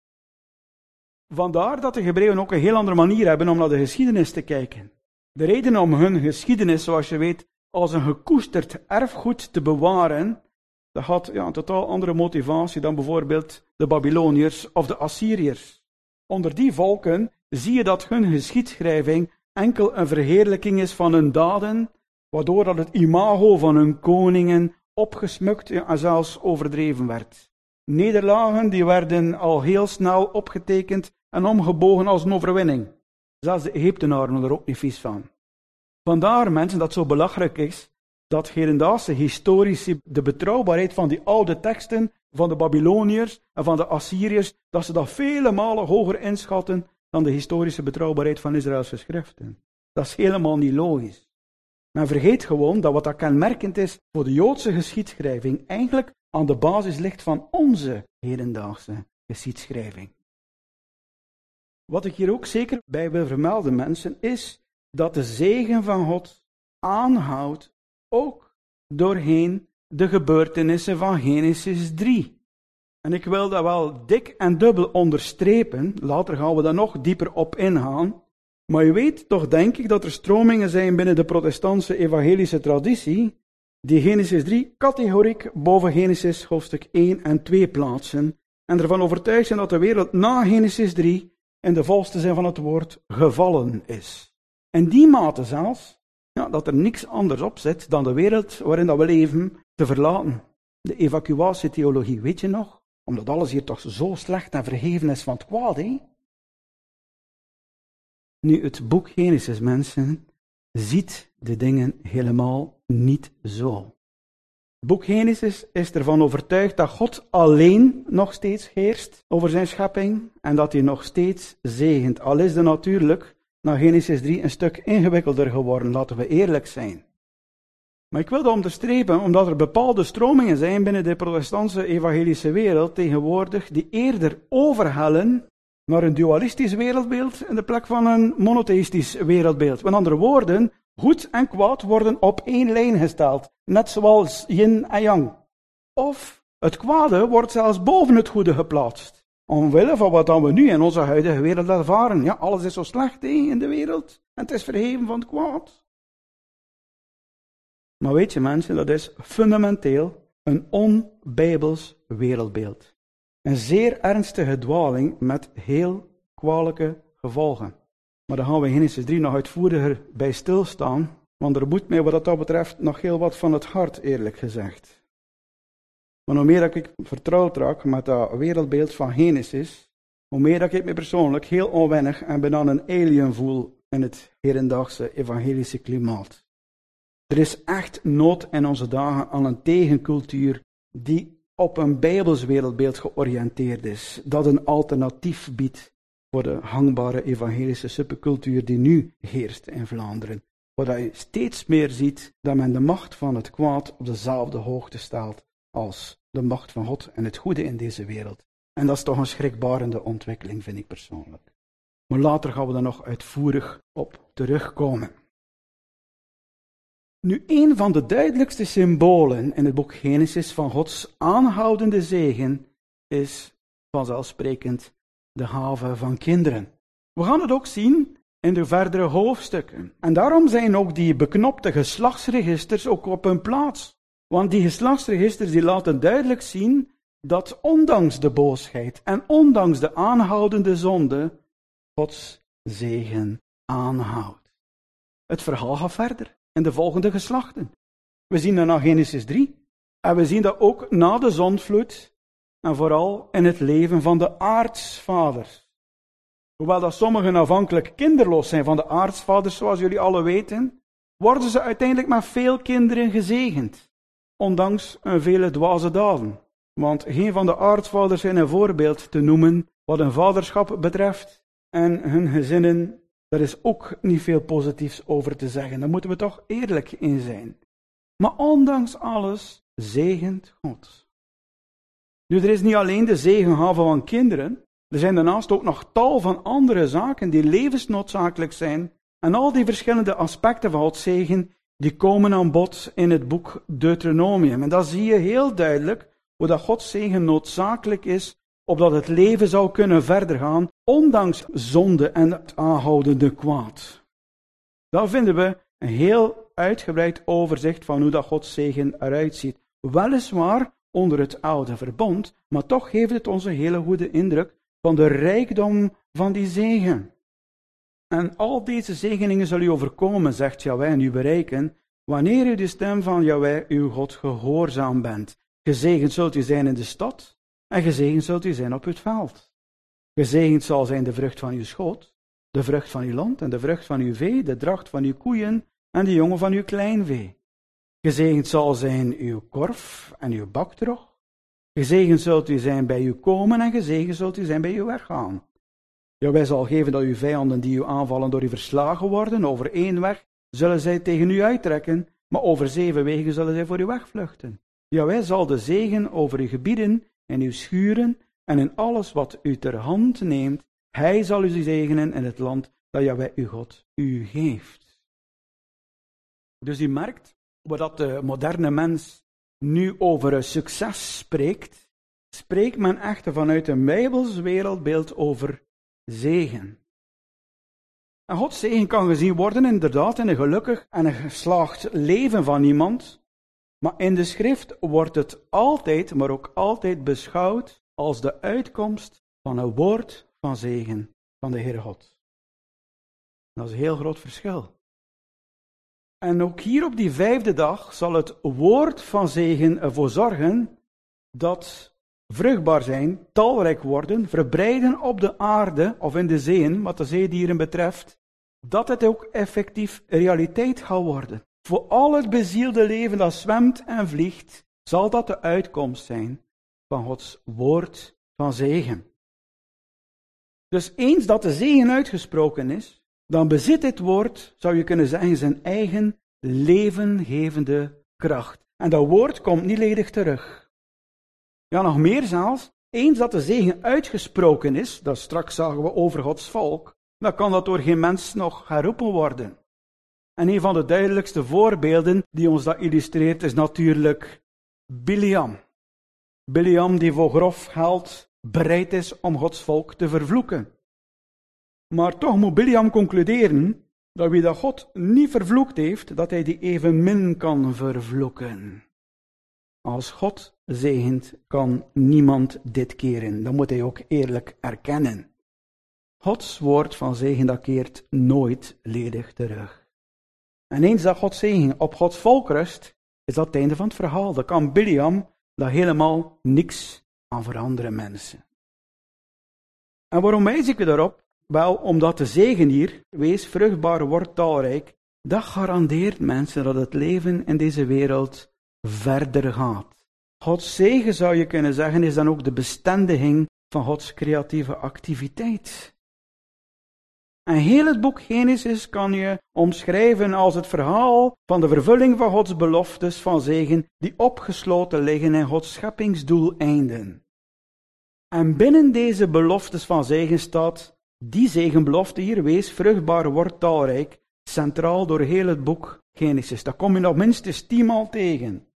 Vandaar dat de Hebreeën ook een heel andere manier hebben om naar de geschiedenis te kijken. De reden om hun geschiedenis, zoals je weet, als een gekoesterd erfgoed te bewaren, dat had ja, een totaal andere motivatie dan bijvoorbeeld de Babyloniërs of de Assyriërs. Onder die volken zie je dat hun geschiedschrijving enkel een verheerlijking is van hun daden, waardoor dat het imago van hun koningen opgesmukt en zelfs overdreven werd. Nederlagen die werden al heel snel opgetekend en omgebogen als een overwinning. Zelfs de Egyptenaren waren er ook niet vies van. Vandaar, mensen, dat het zo belangrijk is dat hedendaagse historici de betrouwbaarheid van die oude teksten van de Babyloniërs en van de Assyriërs, dat ze dat vele malen hoger inschatten dan de historische betrouwbaarheid van Israëlse schriften. Dat is helemaal niet logisch. Men vergeet gewoon dat wat dat kenmerkend is voor de Joodse geschiedschrijving eigenlijk aan de basis ligt van onze hedendaagse geschiedschrijving. Wat ik hier ook zeker bij wil vermelden, mensen, is dat de zegen van God aanhoudt ook doorheen de gebeurtenissen van Genesis drie. En ik wil dat wel dik en dubbel onderstrepen, later gaan we daar nog dieper op ingaan. Maar je weet toch, denk ik, dat er stromingen zijn binnen de protestantse evangelische traditie, die Genesis drie categoriek boven Genesis hoofdstuk één en twee plaatsen, en ervan overtuigd zijn dat de wereld na Genesis drie in de volste zin van het woord gevallen is. In die mate zelfs, ja, dat er niks anders op zit dan de wereld waarin dat we leven te verlaten. De evacuatietheologie, weet je nog? Omdat alles hier toch zo slecht en verheven is van het kwaad, hè? Nu, het boek Genesis, mensen, ziet de dingen helemaal niet zo. Het boek Genesis is ervan overtuigd dat God alleen nog steeds heerst over zijn schepping en dat hij nog steeds zegent. Al is de natuurlijk na Genesis drie een stuk ingewikkelder geworden, laten we eerlijk zijn. Maar ik wil dat onderstrepen, omdat er bepaalde stromingen zijn binnen de protestantse evangelische wereld tegenwoordig die eerder overhellen naar een dualistisch wereldbeeld in de plek van een monotheïstisch wereldbeeld. Met andere woorden, goed en kwaad worden op één lijn gesteld, net zoals yin en yang. Of het kwade wordt zelfs boven het goede geplaatst. Omwille van wat we nu in onze huidige wereld ervaren. Ja, alles is zo slecht hè, in de wereld en het is verheven van het kwaad. Maar weet je mensen, dat is fundamenteel een onbijbels wereldbeeld. Een zeer ernstige dwaling met heel kwalijke gevolgen. Maar daar gaan we in Genesis drie nog uitvoeriger bij stilstaan, want er moet mij wat dat betreft nog heel wat van het hart, eerlijk gezegd. Maar hoe meer dat ik vertrouwd raak met dat wereldbeeld van Genesis, hoe meer dat ik me persoonlijk heel onwennig en bijna een alien voel in het hedendaagse evangelische klimaat. Er is echt nood in onze dagen aan een tegencultuur die op een Bijbels wereldbeeld georiënteerd is, dat een alternatief biedt voor de hangbare evangelische subcultuur die nu heerst in Vlaanderen. Waar je steeds meer ziet dat men de macht van het kwaad op dezelfde hoogte stelt als de macht van God en het goede in deze wereld. En dat is toch een schrikbarende ontwikkeling, vind ik persoonlijk. Maar later gaan we daar nog uitvoerig op terugkomen. Nu, een van de duidelijkste symbolen in het boek Genesis van Gods aanhoudende zegen is vanzelfsprekend de gave van kinderen. We gaan het ook zien in de verdere hoofdstukken. En daarom zijn ook die beknopte geslachtsregisters ook op hun plaats. Want die geslachtsregisters die laten duidelijk zien dat ondanks de boosheid en ondanks de aanhoudende zonde Gods zegen aanhoudt. Het verhaal gaat verder in de volgende geslachten. We zien dat na Genesis drie. En we zien dat ook na de zondvloed en vooral in het leven van de aartsvaders. Hoewel dat sommigen afhankelijk kinderloos zijn van de aartsvaders, zoals jullie alle weten, worden ze uiteindelijk met veel kinderen gezegend. Ondanks een vele dwaze daden. Want geen van de aartsvaders zijn een voorbeeld te noemen wat hun vaderschap betreft. En hun gezinnen, daar is ook niet veel positiefs over te zeggen. Daar moeten we toch eerlijk in zijn. Maar ondanks alles zegent God. Nu, er is niet alleen de zegengave van kinderen. Er zijn daarnaast ook nog tal van andere zaken die levensnoodzakelijk zijn. En al die verschillende aspecten van Gods zegen, die komen aan bod in het boek Deuteronomium. En dan zie je heel duidelijk hoe dat Gods zegen noodzakelijk is, opdat het leven zou kunnen verder gaan, ondanks zonde en het aanhoudende kwaad. Dan vinden we een heel uitgebreid overzicht van hoe dat Gods zegen eruit ziet. Weliswaar onder het oude verbond, maar toch geeft het ons een hele goede indruk van de rijkdom van die zegen. En al deze zegeningen zullen u overkomen, zegt Jahweh, en u bereiken, wanneer u de stem van Jahweh, uw God, gehoorzaam bent. Gezegend zult u zijn in de stad, en gezegend zult u zijn op het veld. Gezegend zal zijn de vrucht van uw schoot, de vrucht van uw land, en de vrucht van uw vee, de dracht van uw koeien, en de jongen van uw kleinvee. Gezegend zal zijn uw korf en uw baktrog. Gezegend zult u zijn bij uw komen, en gezegend zult u zijn bij uw weggaan. Jahweh zal geven dat uw vijanden die u aanvallen door u verslagen worden. Over één weg zullen zij tegen u uittrekken, maar over zeven wegen zullen zij voor u wegvluchten. Jahweh zal de zegen over uw gebieden en uw schuren en in alles wat u ter hand neemt. Hij zal u zegenen in het land dat Jahweh uw God u geeft. Dus u merkt, wat de moderne mens nu over succes spreekt, spreekt men echter vanuit een Bijbels wereldbeeld over zegen. En Gods zegen kan gezien worden inderdaad in een gelukkig en een geslaagd leven van iemand, maar in de schrift wordt het altijd, maar ook altijd beschouwd als de uitkomst van een woord van zegen van de Heere God. Dat is een heel groot verschil. En ook hier op die vijfde dag zal het woord van zegen ervoor zorgen dat vruchtbaar zijn, talrijk worden, verbreiden op de aarde of in de zeeën, wat de zeedieren betreft, dat het ook effectief realiteit gaat worden. Voor al het bezielde leven dat zwemt en vliegt, zal dat de uitkomst zijn van Gods woord van zegen. Dus eens dat de zegen uitgesproken is, dan bezit dit woord, zou je kunnen zeggen, zijn eigen levengevende kracht. En dat woord komt niet ledig terug. Ja, nog meer zelfs, eens dat de zegen uitgesproken is, dat straks zagen we over Gods volk, dan kan dat door geen mens nog geroepen worden. En een van de duidelijkste voorbeelden die ons dat illustreert is natuurlijk Biliam. Biliam die voor grof geld bereid is om Gods volk te vervloeken. Maar toch moet Biliam concluderen dat wie dat God niet vervloekt heeft, dat hij die evenmin kan vervloeken. Als God zegent, kan niemand dit keren. Dat moet hij ook eerlijk erkennen. Gods woord van zegen, dat keert nooit ledig terug. En eens dat Gods zegen op Gods volk rust, is dat het einde van het verhaal. Dan kan Biliam daar helemaal niks aan veranderen, mensen. En waarom wijs ik u daarop? Wel, omdat de zegen hier, wees vruchtbaar, wordt talrijk, dat garandeert mensen dat het leven in deze wereld verder gaat. Gods zegen, zou je kunnen zeggen, is dan ook de bestendiging van Gods creatieve activiteit. En heel het boek Genesis kan je omschrijven als het verhaal van de vervulling van Gods beloftes van zegen die opgesloten liggen in Gods scheppingsdoeleinden. En binnen deze beloftes van zegen staat die zegenbelofte hier, wees vruchtbaar, word talrijk, centraal door heel het boek Genesis. Dat kom je nog minstens tienmaal tegen.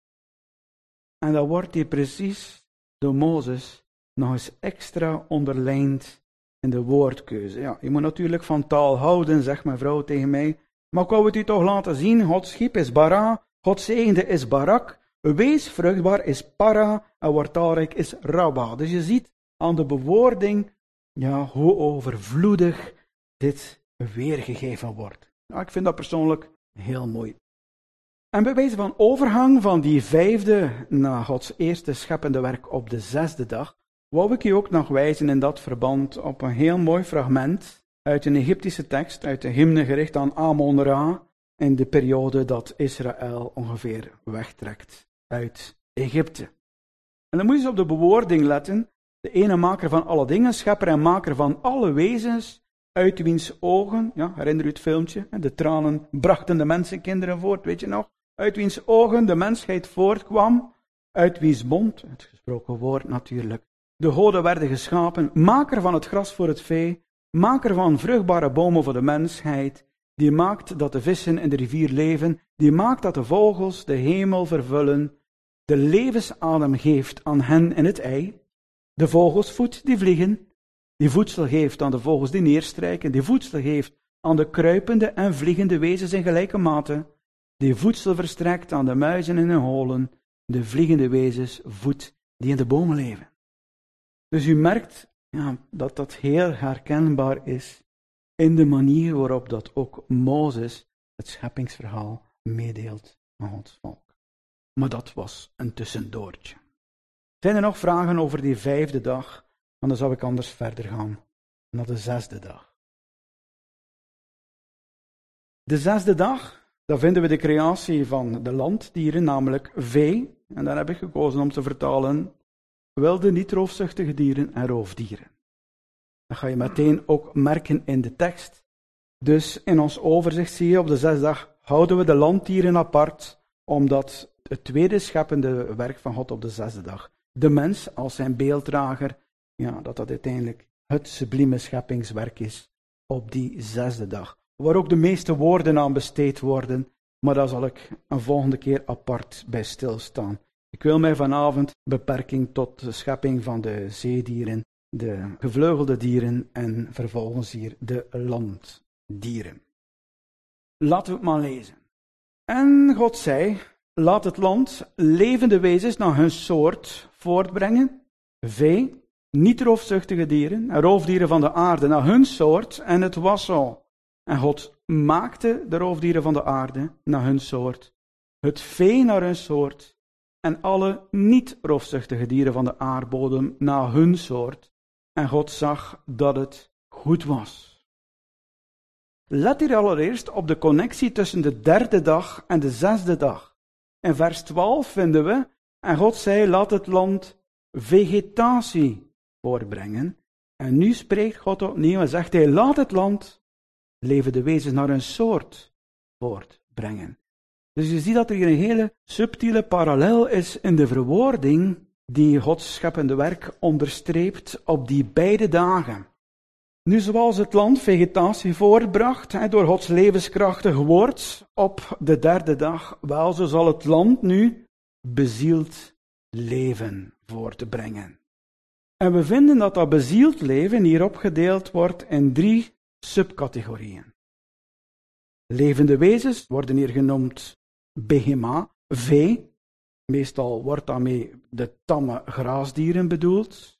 En dat wordt hier precies door Mozes nog eens extra onderlijnd in de woordkeuze. Ja, je moet natuurlijk van taal houden, zegt mijn vrouw tegen mij. Maar ik wou het u toch laten zien. God schiep is bara, God zegende is barak. Wees vruchtbaar is para en word talrijk is rabba. Dus je ziet aan de bewoording ja, hoe overvloedig dit weergegeven wordt. Nou, ik vind dat persoonlijk heel mooi. En bij wijze van overgang van die vijfde naar Gods eerste scheppende werk op de zesde dag, wou ik je ook nog wijzen in dat verband op een heel mooi fragment uit een Egyptische tekst, uit de hymne gericht aan Amon-Ra, in de periode dat Israël ongeveer wegtrekt uit Egypte. En dan moet je eens op de bewoording letten. De ene maker van alle dingen, schepper en maker van alle wezens, uit wiens ogen, ja, herinner u het filmpje, de tranen brachten de mensenkinderen voort, weet je nog? Uit wiens ogen de mensheid voortkwam, uit wiens mond, het gesproken woord natuurlijk, de goden werden geschapen, maker van het gras voor het vee, maker van vruchtbare bomen voor de mensheid, die maakt dat de vissen in de rivier leven, die maakt dat de vogels de hemel vervullen, de levensadem geeft aan hen in het ei, de vogels voedt die vliegen, die voedsel geeft aan de vogels die neerstrijken, die voedsel geeft aan de kruipende en vliegende wezens in gelijke mate, die voedsel verstrekt aan de muizen in hun holen, de vliegende wezens voedt die in de bomen leven. Dus u merkt ja, dat dat heel herkenbaar is in de manier waarop dat ook Mozes het scheppingsverhaal meedeelt aan Gods volk. Maar dat was een tussendoortje. Zijn er nog vragen over die vijfde dag? Dan zou ik anders verder gaan naar de zesde dag. De zesde dag, daar vinden we de creatie van de landdieren, namelijk vee. En daar heb ik gekozen om te vertalen wilde, niet-roofzuchtige dieren en roofdieren. Dat ga je meteen ook merken in de tekst. Dus in ons overzicht zie je op de zesde dag houden we de landdieren apart, omdat het tweede scheppende werk van God op de zesde dag, de mens als zijn beelddrager, ja, dat dat uiteindelijk het sublieme scheppingswerk is op die zesde dag. Waar ook de meeste woorden aan besteed worden, maar daar zal ik een volgende keer apart bij stilstaan. Ik wil mij vanavond beperken tot de schepping van de zeedieren, de gevleugelde dieren en vervolgens hier de landdieren. Laten we het maar lezen. En God zei, laat het land levende wezens naar hun soort voortbrengen, vee, niet-roofzuchtige dieren en roofdieren van de aarde naar hun soort, en het was zo. En God maakte de roofdieren van de aarde naar hun soort, het vee naar hun soort, en alle niet-roofzuchtige dieren van de aardbodem naar hun soort. En God zag dat het goed was. Let hier allereerst op de connectie tussen de derde dag en de zesde dag. In vers twaalf vinden we, en God zei, laat het land vegetatie voortbrengen. En nu spreekt God opnieuw en zegt hij, laat het land levende wezens naar een soort voortbrengen. Dus je ziet dat er hier een hele subtiele parallel is in de verwoording die Gods scheppende werk onderstreept op die beide dagen. Nu, zoals het land vegetatie voortbracht door Gods levenskrachtig woord op de derde dag, wel, zo zal het land nu bezield leven voortbrengen. En we vinden dat dat bezield leven hier opgedeeld wordt in drie subcategorieën. Levende wezens worden hier genoemd behema, vee. Meestal wordt daarmee de tamme graasdieren bedoeld.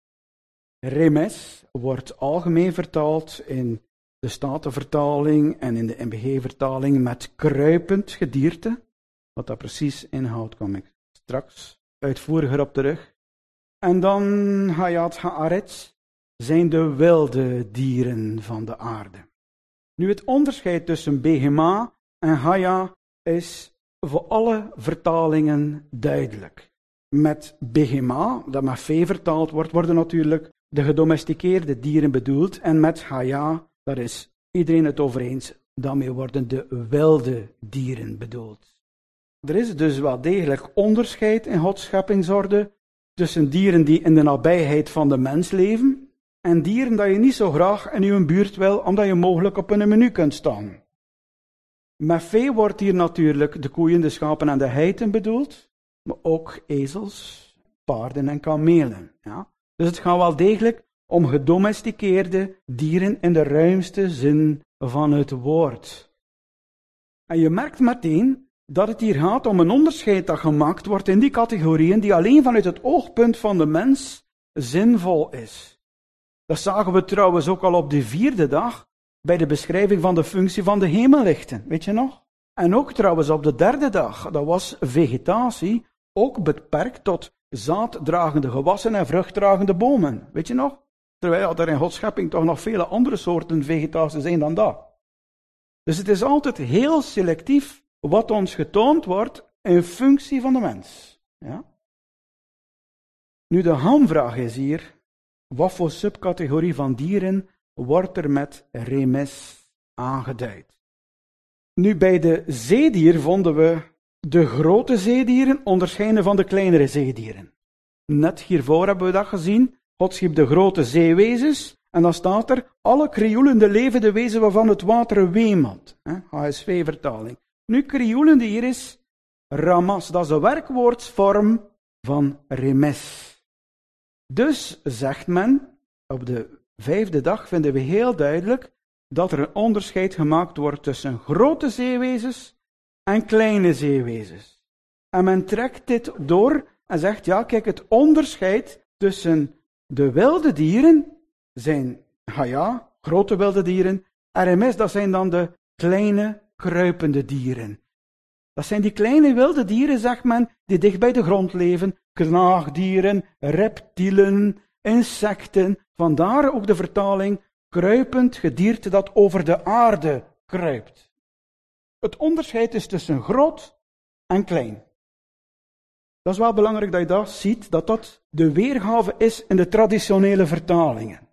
Remes wordt algemeen vertaald in de Statenvertaling en in de N B G-vertaling met kruipend gedierte. Wat dat precies inhoudt, kom ik straks uitvoeriger op terug. En dan Hayat Haaretz zijn de wilde dieren van de aarde. Nu, het onderscheid tussen behema en haya is voor alle vertalingen duidelijk. met behema, dat met vee vertaald wordt, worden natuurlijk de gedomesticeerde dieren bedoeld. En met haya, daar is iedereen het over eens, daarmee worden de wilde dieren bedoeld. Er is dus wel degelijk onderscheid in Gods scheppingsorde tussen dieren die in de nabijheid van de mens leven en dieren dat je niet zo graag in je buurt wil, omdat je mogelijk op een menu kunt staan. Met vee wordt hier natuurlijk de koeien, de schapen en de geiten bedoeld, maar ook ezels, paarden en kamelen. Ja? Dus het gaat wel degelijk om gedomesticeerde dieren in de ruimste zin van het woord. En je merkt meteen dat het hier gaat om een onderscheid dat gemaakt wordt in die categorieën die alleen vanuit het oogpunt van de mens zinvol is. Dat zagen we trouwens ook al op de vierde dag bij de beschrijving van de functie van de hemellichten, weet je nog? En ook trouwens op de derde dag, dat was vegetatie, ook beperkt tot zaaddragende gewassen en vruchtdragende bomen, weet je nog? Terwijl er in Gods schepping toch nog vele andere soorten vegetatie zijn dan dat. Dus het is altijd heel selectief wat ons getoond wordt in functie van de mens. Ja? Nu de hamvraag is hier, wat voor subcategorie van dieren wordt er met remes aangeduid? Nu bij de zeedier vonden we de grote zeedieren onderscheiden van de kleinere zeedieren. Net hiervoor hebben we dat gezien. God schiep de grote zeewezens en dan staat er alle krioelende levende wezens waarvan het water wemelt. H S V-vertaling. Nu krioelende hier is ramas, dat is de werkwoordsvorm van remes. Dus zegt men, op de vijfde dag vinden we heel duidelijk dat er een onderscheid gemaakt wordt tussen grote zeewezens en kleine zeewezens. En men trekt dit door en zegt, ja kijk, het onderscheid tussen de wilde dieren zijn, ja ja, grote wilde dieren, en remes, dat zijn dan de kleine kruipende dieren. Dat zijn die kleine wilde dieren, zegt men, die dicht bij de grond leven, knaagdieren, reptielen, insecten, vandaar ook de vertaling, kruipend gedierte dat over de aarde kruipt. Het onderscheid is tussen groot en klein. Dat is wel belangrijk dat je dat ziet, dat dat de weergave is in de traditionele vertalingen.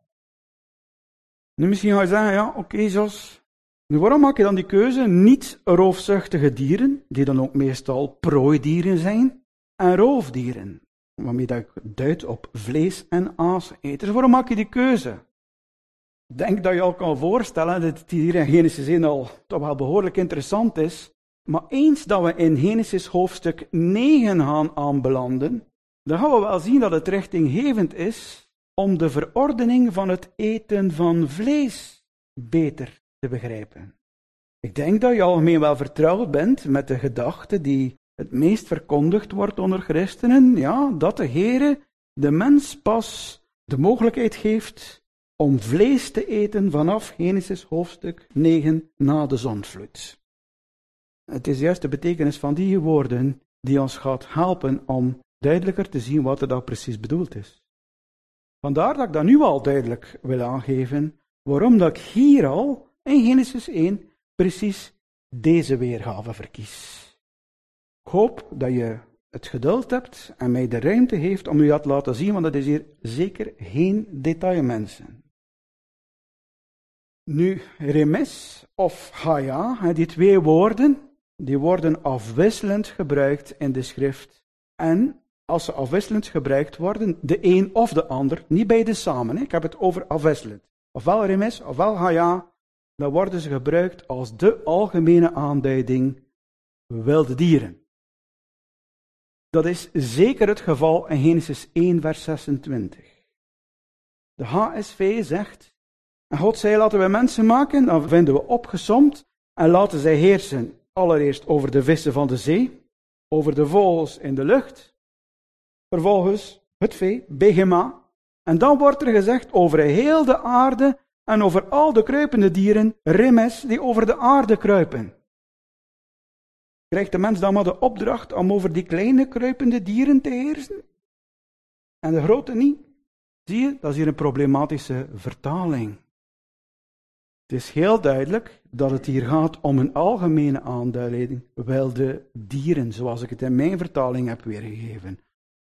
Nu misschien ga je zeggen, ja, oké, okay, Jos, nu waarom maak je dan die keuze? Niet roofzuchtige dieren, die dan ook meestal prooidieren zijn, en roofdieren, waarmee dat duidt op vlees- en aaseters. Waarom maak je die keuze? Ik denk dat je al kan voorstellen dat het hier in Genesis één al toch wel behoorlijk interessant is. Maar eens dat we in Genesis hoofdstuk negen gaan aanbelanden, dan gaan we wel zien dat het richtinggevend is om de verordening van het eten van vlees beter te begrijpen. Ik denk dat je algemeen wel vertrouwd bent met de gedachte die het meest verkondigd wordt onder christenen, ja, dat de Heere de mens pas de mogelijkheid geeft om vlees te eten vanaf Genesis hoofdstuk negen na de zondvloed. Het is juist de betekenis van die woorden die ons gaat helpen om duidelijker te zien wat er dan precies bedoeld is. Vandaar dat ik dat nu al duidelijk wil aangeven, waarom dat ik hier al in Genesis één precies deze weergave verkies. Ik hoop dat je het geduld hebt en mij de ruimte heeft om u dat te laten zien, want dat is hier zeker geen detail, mensen. Nu, remes of haya, die twee woorden, die worden afwisselend gebruikt in de schrift. En als ze afwisselend gebruikt worden, de een of de ander, niet beide samen, ik heb het over afwisselend. Ofwel remes, ofwel haya, dan worden ze gebruikt als de algemene aanduiding wilde dieren. Dat is zeker het geval in Genesis één vers zesentwintig. De H S V zegt, en God zei, laten we mensen maken, dan vinden we opgesomd, en laten zij heersen, allereerst over de vissen van de zee, over de vogels in de lucht, vervolgens het vee, behema, en dan wordt er gezegd over heel de aarde en over al de kruipende dieren, remes, die over de aarde kruipen. Krijgt de mens dan maar de opdracht om over die kleine kruipende dieren te heersen? En de grote niet? Zie je, dat is hier een problematische vertaling. Het is heel duidelijk dat het hier gaat om een algemene aanduiding, wilde dieren, zoals ik het in mijn vertaling heb weergegeven.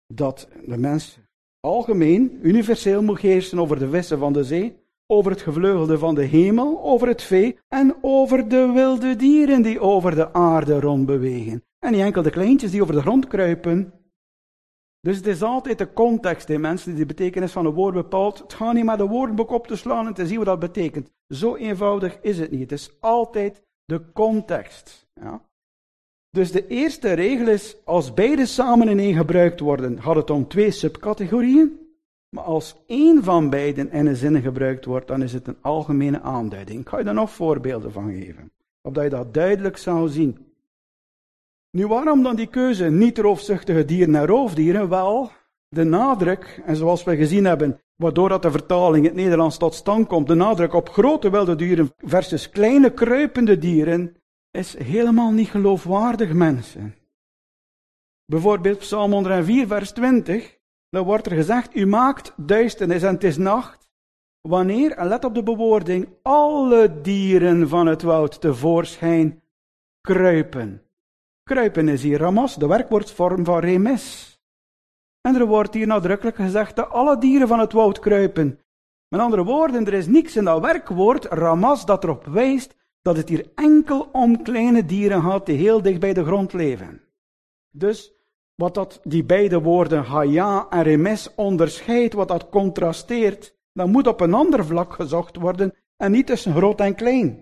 dat de mens algemeen, universeel moet heersen over de vissen van de zee, over het gevleugelde van de hemel, over het vee en over de wilde dieren die over de aarde rondbewegen. En niet enkel de kleintjes die over de grond kruipen. Dus het is altijd de context die mensen die de betekenis van een woord bepaalt. Het gaat niet met een woordenboek op te slaan en te zien wat dat betekent. Zo eenvoudig is het niet. Het is altijd de context. Ja. Dus de eerste regel is, als beide samen in één gebruikt worden, gaat het om twee subcategorieën. Maar als één van beiden in een zin gebruikt wordt, dan is het een algemene aanduiding. Ik ga je daar nog voorbeelden van geven, opdat je dat duidelijk zou zien. Nu, waarom dan die keuze niet roofzuchtige dieren en roofdieren? Wel, de nadruk, en zoals we gezien hebben, waardoor dat de vertaling in het Nederlands tot stand komt, de nadruk op grote wilde dieren versus kleine kruipende dieren, is helemaal niet geloofwaardig, mensen. Bijvoorbeeld Psalm honderdvier, vers twintig. Dan wordt er gezegd, u maakt duisternis en het is nacht, wanneer, en let op de bewoording, alle dieren van het woud tevoorschijn kruipen. Kruipen is hier ramas, de werkwoordsvorm van remes. En er wordt hier nadrukkelijk gezegd dat alle dieren van het woud kruipen. Met andere woorden, er is niks in dat werkwoord ramas dat erop wijst dat het hier enkel om kleine dieren gaat die heel dicht bij de grond leven. Dus wat dat die beide woorden haya en remes onderscheidt, wat dat contrasteert, dan moet op een ander vlak gezocht worden en niet tussen groot en klein.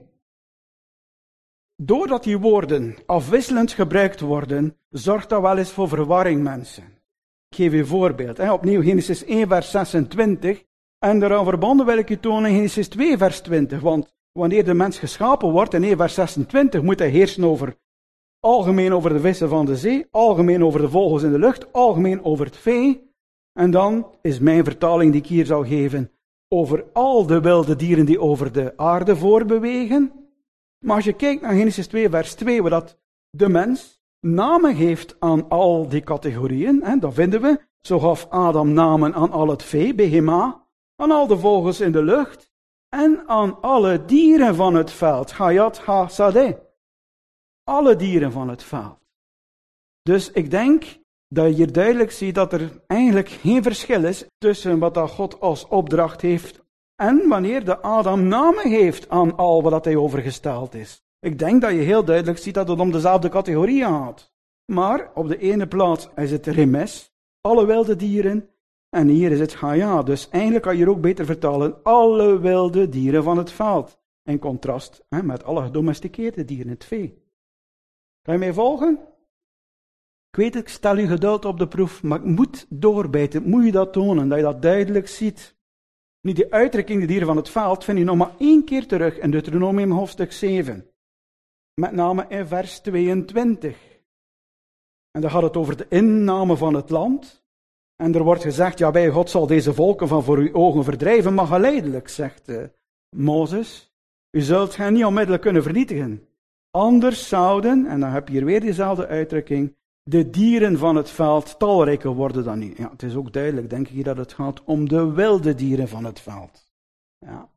Doordat die woorden afwisselend gebruikt worden, zorgt dat wel eens voor verwarring, mensen. Ik geef u een voorbeeld. Hè. Opnieuw Genesis één, vers zesentwintig. En daaraan verbonden wil ik u tonen Genesis twee, vers twintig. Want wanneer de mens geschapen wordt, in één vers zesentwintig, moet hij heersen over, algemeen over de vissen van de zee, algemeen over de vogels in de lucht, algemeen over het vee. En dan is mijn vertaling die ik hier zou geven, over al de wilde dieren die over de aarde voorbewegen. Maar als je kijkt naar Genesis twee, vers twee, waar dat de mens namen geeft aan al die categorieën, hè, dan vinden we, zo gaf Adam namen aan al het vee, behema, aan al de vogels in de lucht, en aan alle dieren van het veld, hayat ha-sadeh. Alle dieren van het veld. Dus ik denk dat je hier duidelijk ziet dat er eigenlijk geen verschil is tussen wat dat God als opdracht heeft en wanneer de Adam namen geeft aan al wat hij overgesteld is. Ik denk dat je heel duidelijk ziet dat het om dezelfde categorie gaat. Maar op de ene plaats is het remes, alle wilde dieren, en hier is het haya. Dus eigenlijk kan je hier ook beter vertalen, alle wilde dieren van het veld. In contrast hè, met alle gedomesticeerde dieren, het vee. Kan je mij volgen? Ik weet, ik stel u geduld op de proef, maar ik moet doorbijten. Moet je dat tonen, dat je dat duidelijk ziet. Nu, die uitdrukking, de dieren van het veld, vind je nog maar één keer terug in Deuteronomium hoofdstuk zeven. Met name in vers tweeëntwintig. En dan gaat het over de inname van het land. En er wordt gezegd, ja, bij God zal deze volken van voor uw ogen verdrijven, maar geleidelijk, zegt uh, Mozes. U zult hen niet onmiddellijk kunnen vernietigen. Anders zouden, en dan heb je hier weer diezelfde uitdrukking, de dieren van het veld talrijker worden dan nu. Ja, het is ook duidelijk, denk ik, dat het gaat om de wilde dieren van het veld. Ja.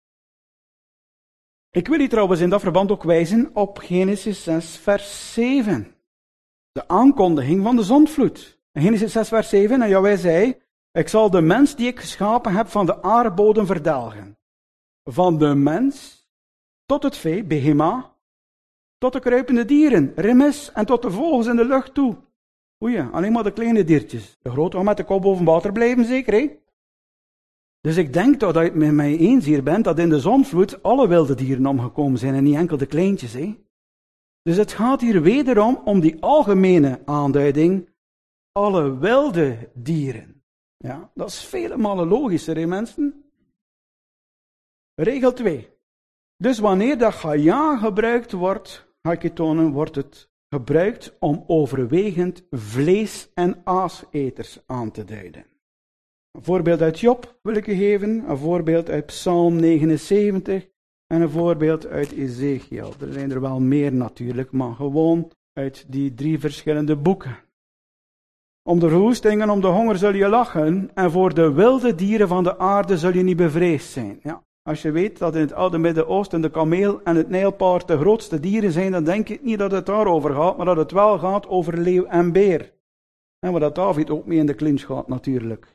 Ik wil u trouwens in dat verband ook wijzen op Genesis zes, vers zeven. De aankondiging van de zondvloed. In Genesis zes, vers zeven, en Jahweh zei, ik zal de mens die ik geschapen heb van de aardbodem verdelgen. Van de mens tot het vee, behema, tot de kruipende dieren, remes, en tot de vogels in de lucht toe. Oei, alleen maar de kleine diertjes. De grote gaan met de kop boven water blijven, zeker, hè? Dus ik denk toch dat je het met mij eens hier bent, dat in de zondvloed alle wilde dieren omgekomen zijn en niet enkel de kleintjes, hè? Dus het gaat hier wederom om die algemene aanduiding, alle wilde dieren. Ja, dat is vele malen logischer, hè, mensen? Regel twee. Dus wanneer dat haya gebruikt wordt, ga ik je tonen, wordt het gebruikt om overwegend vlees- en aaseters aan te duiden. Een voorbeeld uit Job wil ik u geven, een voorbeeld uit Psalm negenenzeventig en een voorbeeld uit Ezekiel. Er zijn er wel meer natuurlijk, maar gewoon uit die drie verschillende boeken. Om de verwoesting en om de honger zul je lachen en voor de wilde dieren van de aarde zul je niet bevreesd zijn. Ja. Als je weet dat in het oude Midden-Oosten de kameel en het nijlpaard de grootste dieren zijn, dan denk ik niet dat het daarover gaat, maar dat het wel gaat over leeuw en beer. En waar dat David ook mee in de clinch gaat natuurlijk.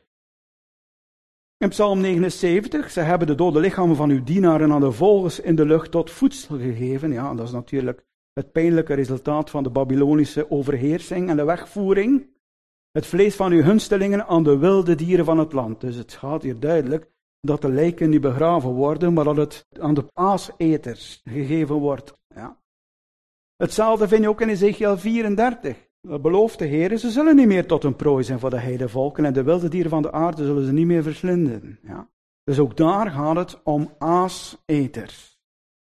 In Psalm negenenzeventig, ze hebben de dode lichamen van uw dienaren aan de vogels in de lucht tot voedsel gegeven. Ja, dat is natuurlijk het pijnlijke resultaat van de Babylonische overheersing en de wegvoering. Het vlees van uw hunstelingen aan de wilde dieren van het land. Dus het gaat hier duidelijk dat de lijken niet begraven worden, maar dat het aan de aaseters gegeven wordt. Ja. Hetzelfde vind je ook in Ezekiel vierendertig. Dat belooft de Heer, ze zullen niet meer tot een prooi zijn voor de heidevolken en de wilde dieren van de aarde zullen ze niet meer verslinden. Ja. Dus ook daar gaat het om aaseters.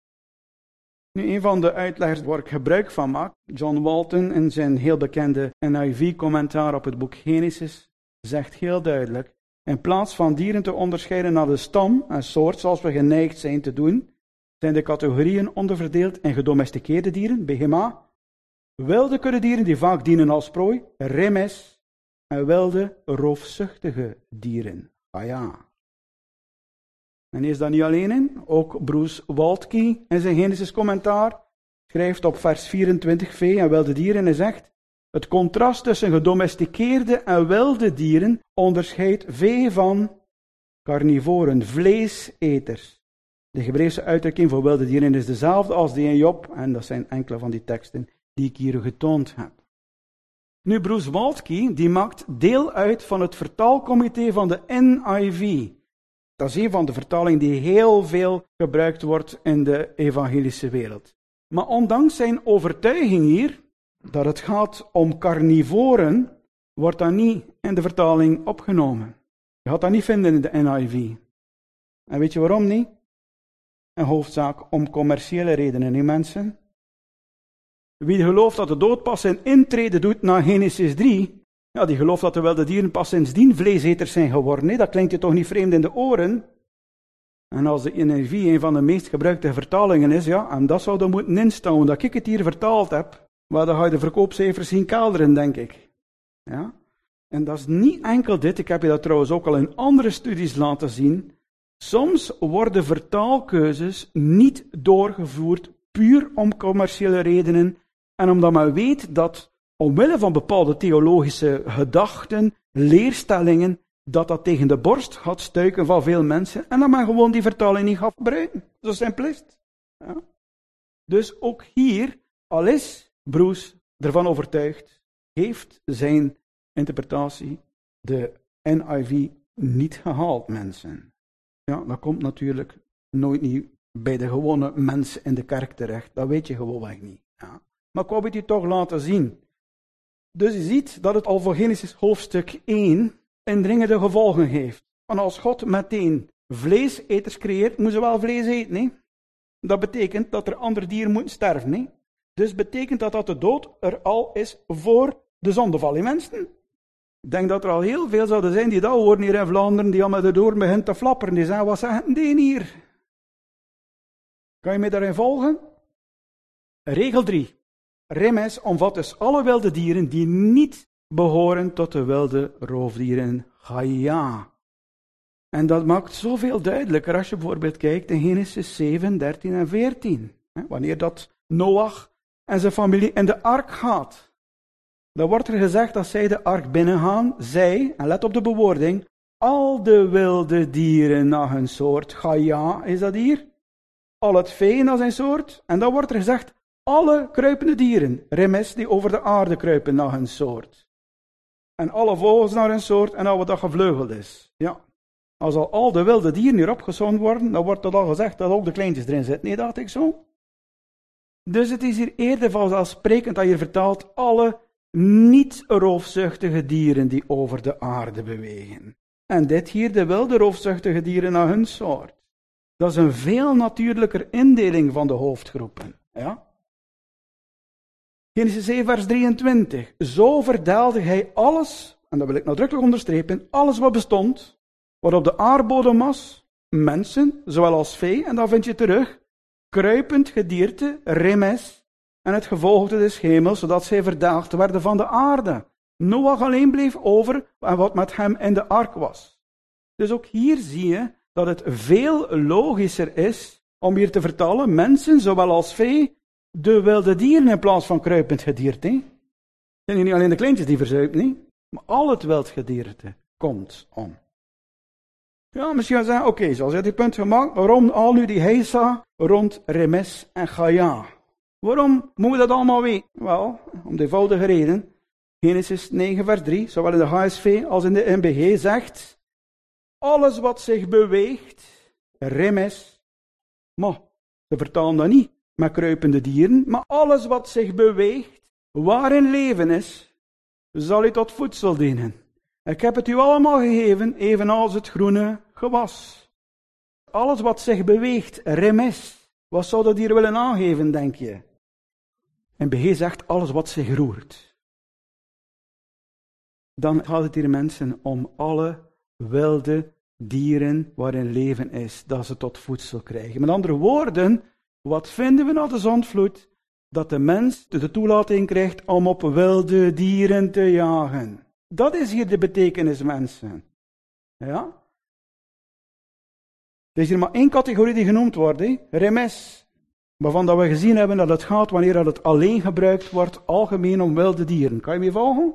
Nu, een van de uitleggers waar ik gebruik van maak, John Walton, in zijn heel bekende N I V-commentaar op het boek Genesis, zegt heel duidelijk, in plaats van dieren te onderscheiden naar de stam en soort, zoals we geneigd zijn te doen, zijn de categorieën onderverdeeld in gedomesticeerde dieren, B H M A, wilde kuddedieren die vaak dienen als prooi, remes, en wilde roofzuchtige dieren, Chaya. En is dat niet alleen in, ook Bruce Waltke in zijn Genesis commentaar schrijft op vers vierentwintig vee en wilde dieren en zegt, het contrast tussen gedomesticeerde en wilde dieren onderscheidt vee van carnivoren, vleeseters. De Hebreeuwse uitdrukking voor wilde dieren is dezelfde als die in Job, en dat zijn enkele van die teksten die ik hier getoond heb. Nu, Bruce Waltke, die maakt deel uit van het vertaalcomité van de N I V. Dat is een van de vertalingen die heel veel gebruikt wordt in de evangelische wereld. Maar ondanks zijn overtuiging hier, dat het gaat om carnivoren, wordt dat niet in de vertaling opgenomen. Je gaat dat niet vinden in de N I V. En weet je waarom niet? Een hoofdzaak om commerciële redenen, niet mensen? Wie gelooft dat de dood pas een intrede doet na Genesis drie, ja, die gelooft dat de wilde dieren pas sindsdien vleeseters zijn geworden. Nee, dat klinkt je toch niet vreemd in de oren? En als de N I V een van de meest gebruikte vertalingen is, ja, en dat zou er moeten instaan, dat ik het hier vertaald heb, waar dan ga je de verkoopcijfers zien kelderen, denk ik. Ja? En dat is niet enkel dit, ik heb je dat trouwens ook al in andere studies laten zien. Soms worden vertaalkeuzes niet doorgevoerd puur om commerciële redenen en omdat men weet dat omwille van bepaalde theologische gedachten, leerstellingen, dat dat tegen de borst gaat stuiken van veel mensen en dat men gewoon die vertaling niet gaat gebruiken. Zo simpel is het. Ja. Dus ook hier, al is Bruce ervan overtuigd, heeft zijn interpretatie de N I V niet gehaald, mensen. Ja, dat komt natuurlijk nooit niet bij de gewone mensen in de kerk terecht. Dat weet je gewoonweg niet. Ja. Maar ik wou het je toch laten zien. Dus je ziet dat het al voor Genesis hoofdstuk één indringende gevolgen heeft. Want als God meteen vleeseters creëert, moeten ze wel vlees eten. Nee? Dat betekent dat er andere dieren moeten sterven. Nee? Dus betekent dat dat de dood er al is voor de zondeval in mensen. Ik denk dat er al heel veel zouden zijn die dat horen hier in Vlaanderen, die al met de door begint te flapperen. Die zeggen, wat zeggen die hier? Kan je me daarin volgen? Regel drie. Remes omvat dus alle wilde dieren die niet behoren tot de wilde roofdieren. Chaya. En dat maakt zoveel duidelijker als je bijvoorbeeld kijkt in Genesis zeven, dertien en veertien. Wanneer dat Noach en zijn familie in de ark gaat. Dan wordt er gezegd dat zij de ark binnengaan, zij, en let op de bewoording, al de wilde dieren naar hun soort. Chaya, is dat hier? Al het vee naar zijn soort. En dan wordt er gezegd, alle kruipende dieren, remes die over de aarde kruipen naar hun soort. En alle vogels naar hun soort en al wat dat gevleugeld is. Ja. Als al, al de wilde dieren hier opgezond worden, dan wordt er al gezegd dat ook de kleintjes erin zitten. Nee, dacht ik zo. Dus het is hier eerder vanzelfsprekend dat je vertaalt alle niet-roofzuchtige dieren die over de aarde bewegen. En dit hier de wilde roofzuchtige dieren naar hun soort. Dat is een veel natuurlijker indeling van de hoofdgroepen. Ja? Genesis zeven vers drieëntwintig. Zo verdeelde hij alles, en dat wil ik nadrukkelijk onderstrepen, alles wat bestond, wat op de aardbodem was, mensen, zowel als vee, en dan vind je terug, kruipend gedierte, remes, en het gevolgde des hemels, zodat zij verdaagd werden van de aarde. Noach alleen bleef over en wat met hem in de ark was. Dus ook hier zie je dat het veel logischer is om hier te vertalen, mensen, zowel als vee, de wilde dieren in plaats van kruipend gedierte. Het zijn niet alleen de kleintjes die verzuipen, niet? Maar al het wildgedierte komt om. Ja, misschien gaan we zeggen, oké, okay, zoals je die punt gemaakt, waarom al nu die heisa rond Remes en Gaia? Waarom moeten we dat allemaal weten? Wel, om de eenvoudige reden. Genesis negen vers drie, zowel in de H S V als in de N B G zegt, alles wat zich beweegt, Remes, maar ze vertalen dat niet met kruipende dieren, maar alles wat zich beweegt, waarin leven is, zal u tot voedsel dienen. Ik heb het u allemaal gegeven, evenals het groene gewas. Alles wat zich beweegt, remes. Wat zou dat hier willen aangeven, denk je? En B G zegt alles wat zich roert. Dan gaat het hier mensen om alle wilde dieren waarin leven is, dat ze tot voedsel krijgen. Met andere woorden, wat vinden we na de zondvloed? Dat de mens de toelating krijgt om op wilde dieren te jagen. Dat is hier de betekenis, mensen. Ja? Er is hier maar één categorie die genoemd wordt, hè? Remes. Waarvan dat we gezien hebben dat het gaat wanneer dat het alleen gebruikt wordt, algemeen om wilde dieren. Kan je me volgen?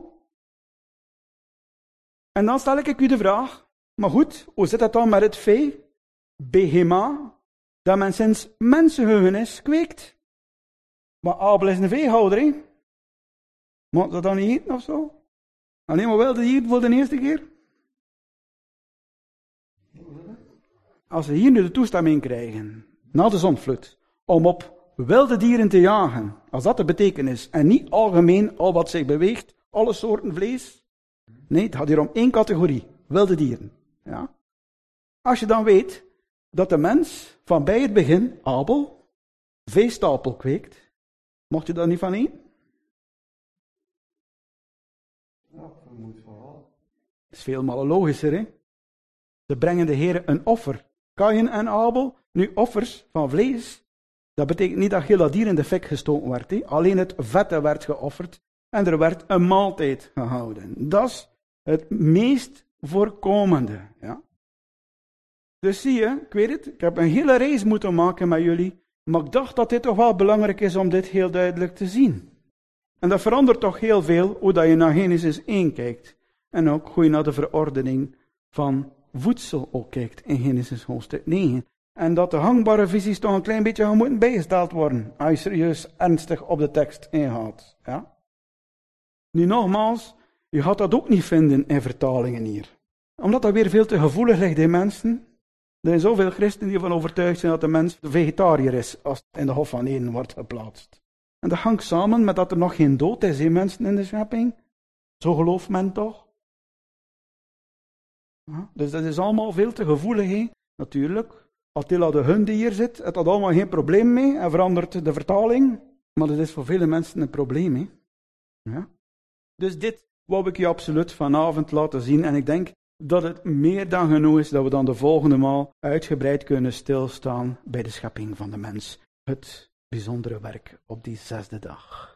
En dan stel ik u de vraag, maar goed, hoe zit het dan met het vee? Behema, dat men sinds mensenheugenis kweekt. Maar Abel is een veehouder, hè? Moet dat dan niet eten of zo? Alleen maar wilde dieren voor de eerste keer? Als we hier nu de toestemming krijgen, na de zondvloed, om op wilde dieren te jagen, als dat de betekenis, en niet algemeen al wat zich beweegt, alle soorten vlees. Nee, het gaat hier om één categorie, wilde dieren. Ja? Als je dan weet dat de mens van bij het begin, Abel, veestapel kweekt, mocht je daar niet van eten? Ja, vermoed vooral. Dat is veel malen logischer, hè? Ze brengen de Heer een offer. Kaïn en Abel, nu offers van vlees. Dat betekent niet dat heel dat dier in de fik gestoken werd. Hè? Alleen het vette werd geofferd en er werd een maaltijd gehouden. Dat is het meest voorkomende. Ja? Dus zie je, ik weet het, ik heb een hele reis moeten maken met jullie, maar ik dacht dat dit toch wel belangrijk is om dit heel duidelijk te zien. En dat verandert toch heel veel hoe dat je naar Genesis één kijkt. En ook hoe je naar de verordening van voedsel ook kijkt in Genesis hoofdstuk negen. En dat de hangbare visies toch een klein beetje gaan moeten bijgesteld worden, als je serieus ernstig op de tekst ingaat. Ja? Nu nogmaals, je gaat dat ook niet vinden in vertalingen hier. Omdat dat weer veel te gevoelig ligt in mensen. Er zijn zoveel christenen die ervan overtuigd zijn dat de mens vegetariër is, als het in de Hof van Eden wordt geplaatst. En dat hangt samen met dat er nog geen dood is in mensen in de schepping. Zo gelooft men toch? Ja, dus dat is allemaal veel te gevoelig, hè? Natuurlijk. Attila de Hun die hier zit, heeft dat allemaal geen probleem mee en verandert de vertaling. Maar dat is voor vele mensen een probleem, hè? Ja? Dus dit wou ik je absoluut vanavond laten zien. En ik denk dat het meer dan genoeg is dat we dan de volgende maal uitgebreid kunnen stilstaan bij de schepping van de mens. Het bijzondere werk op die zesde dag.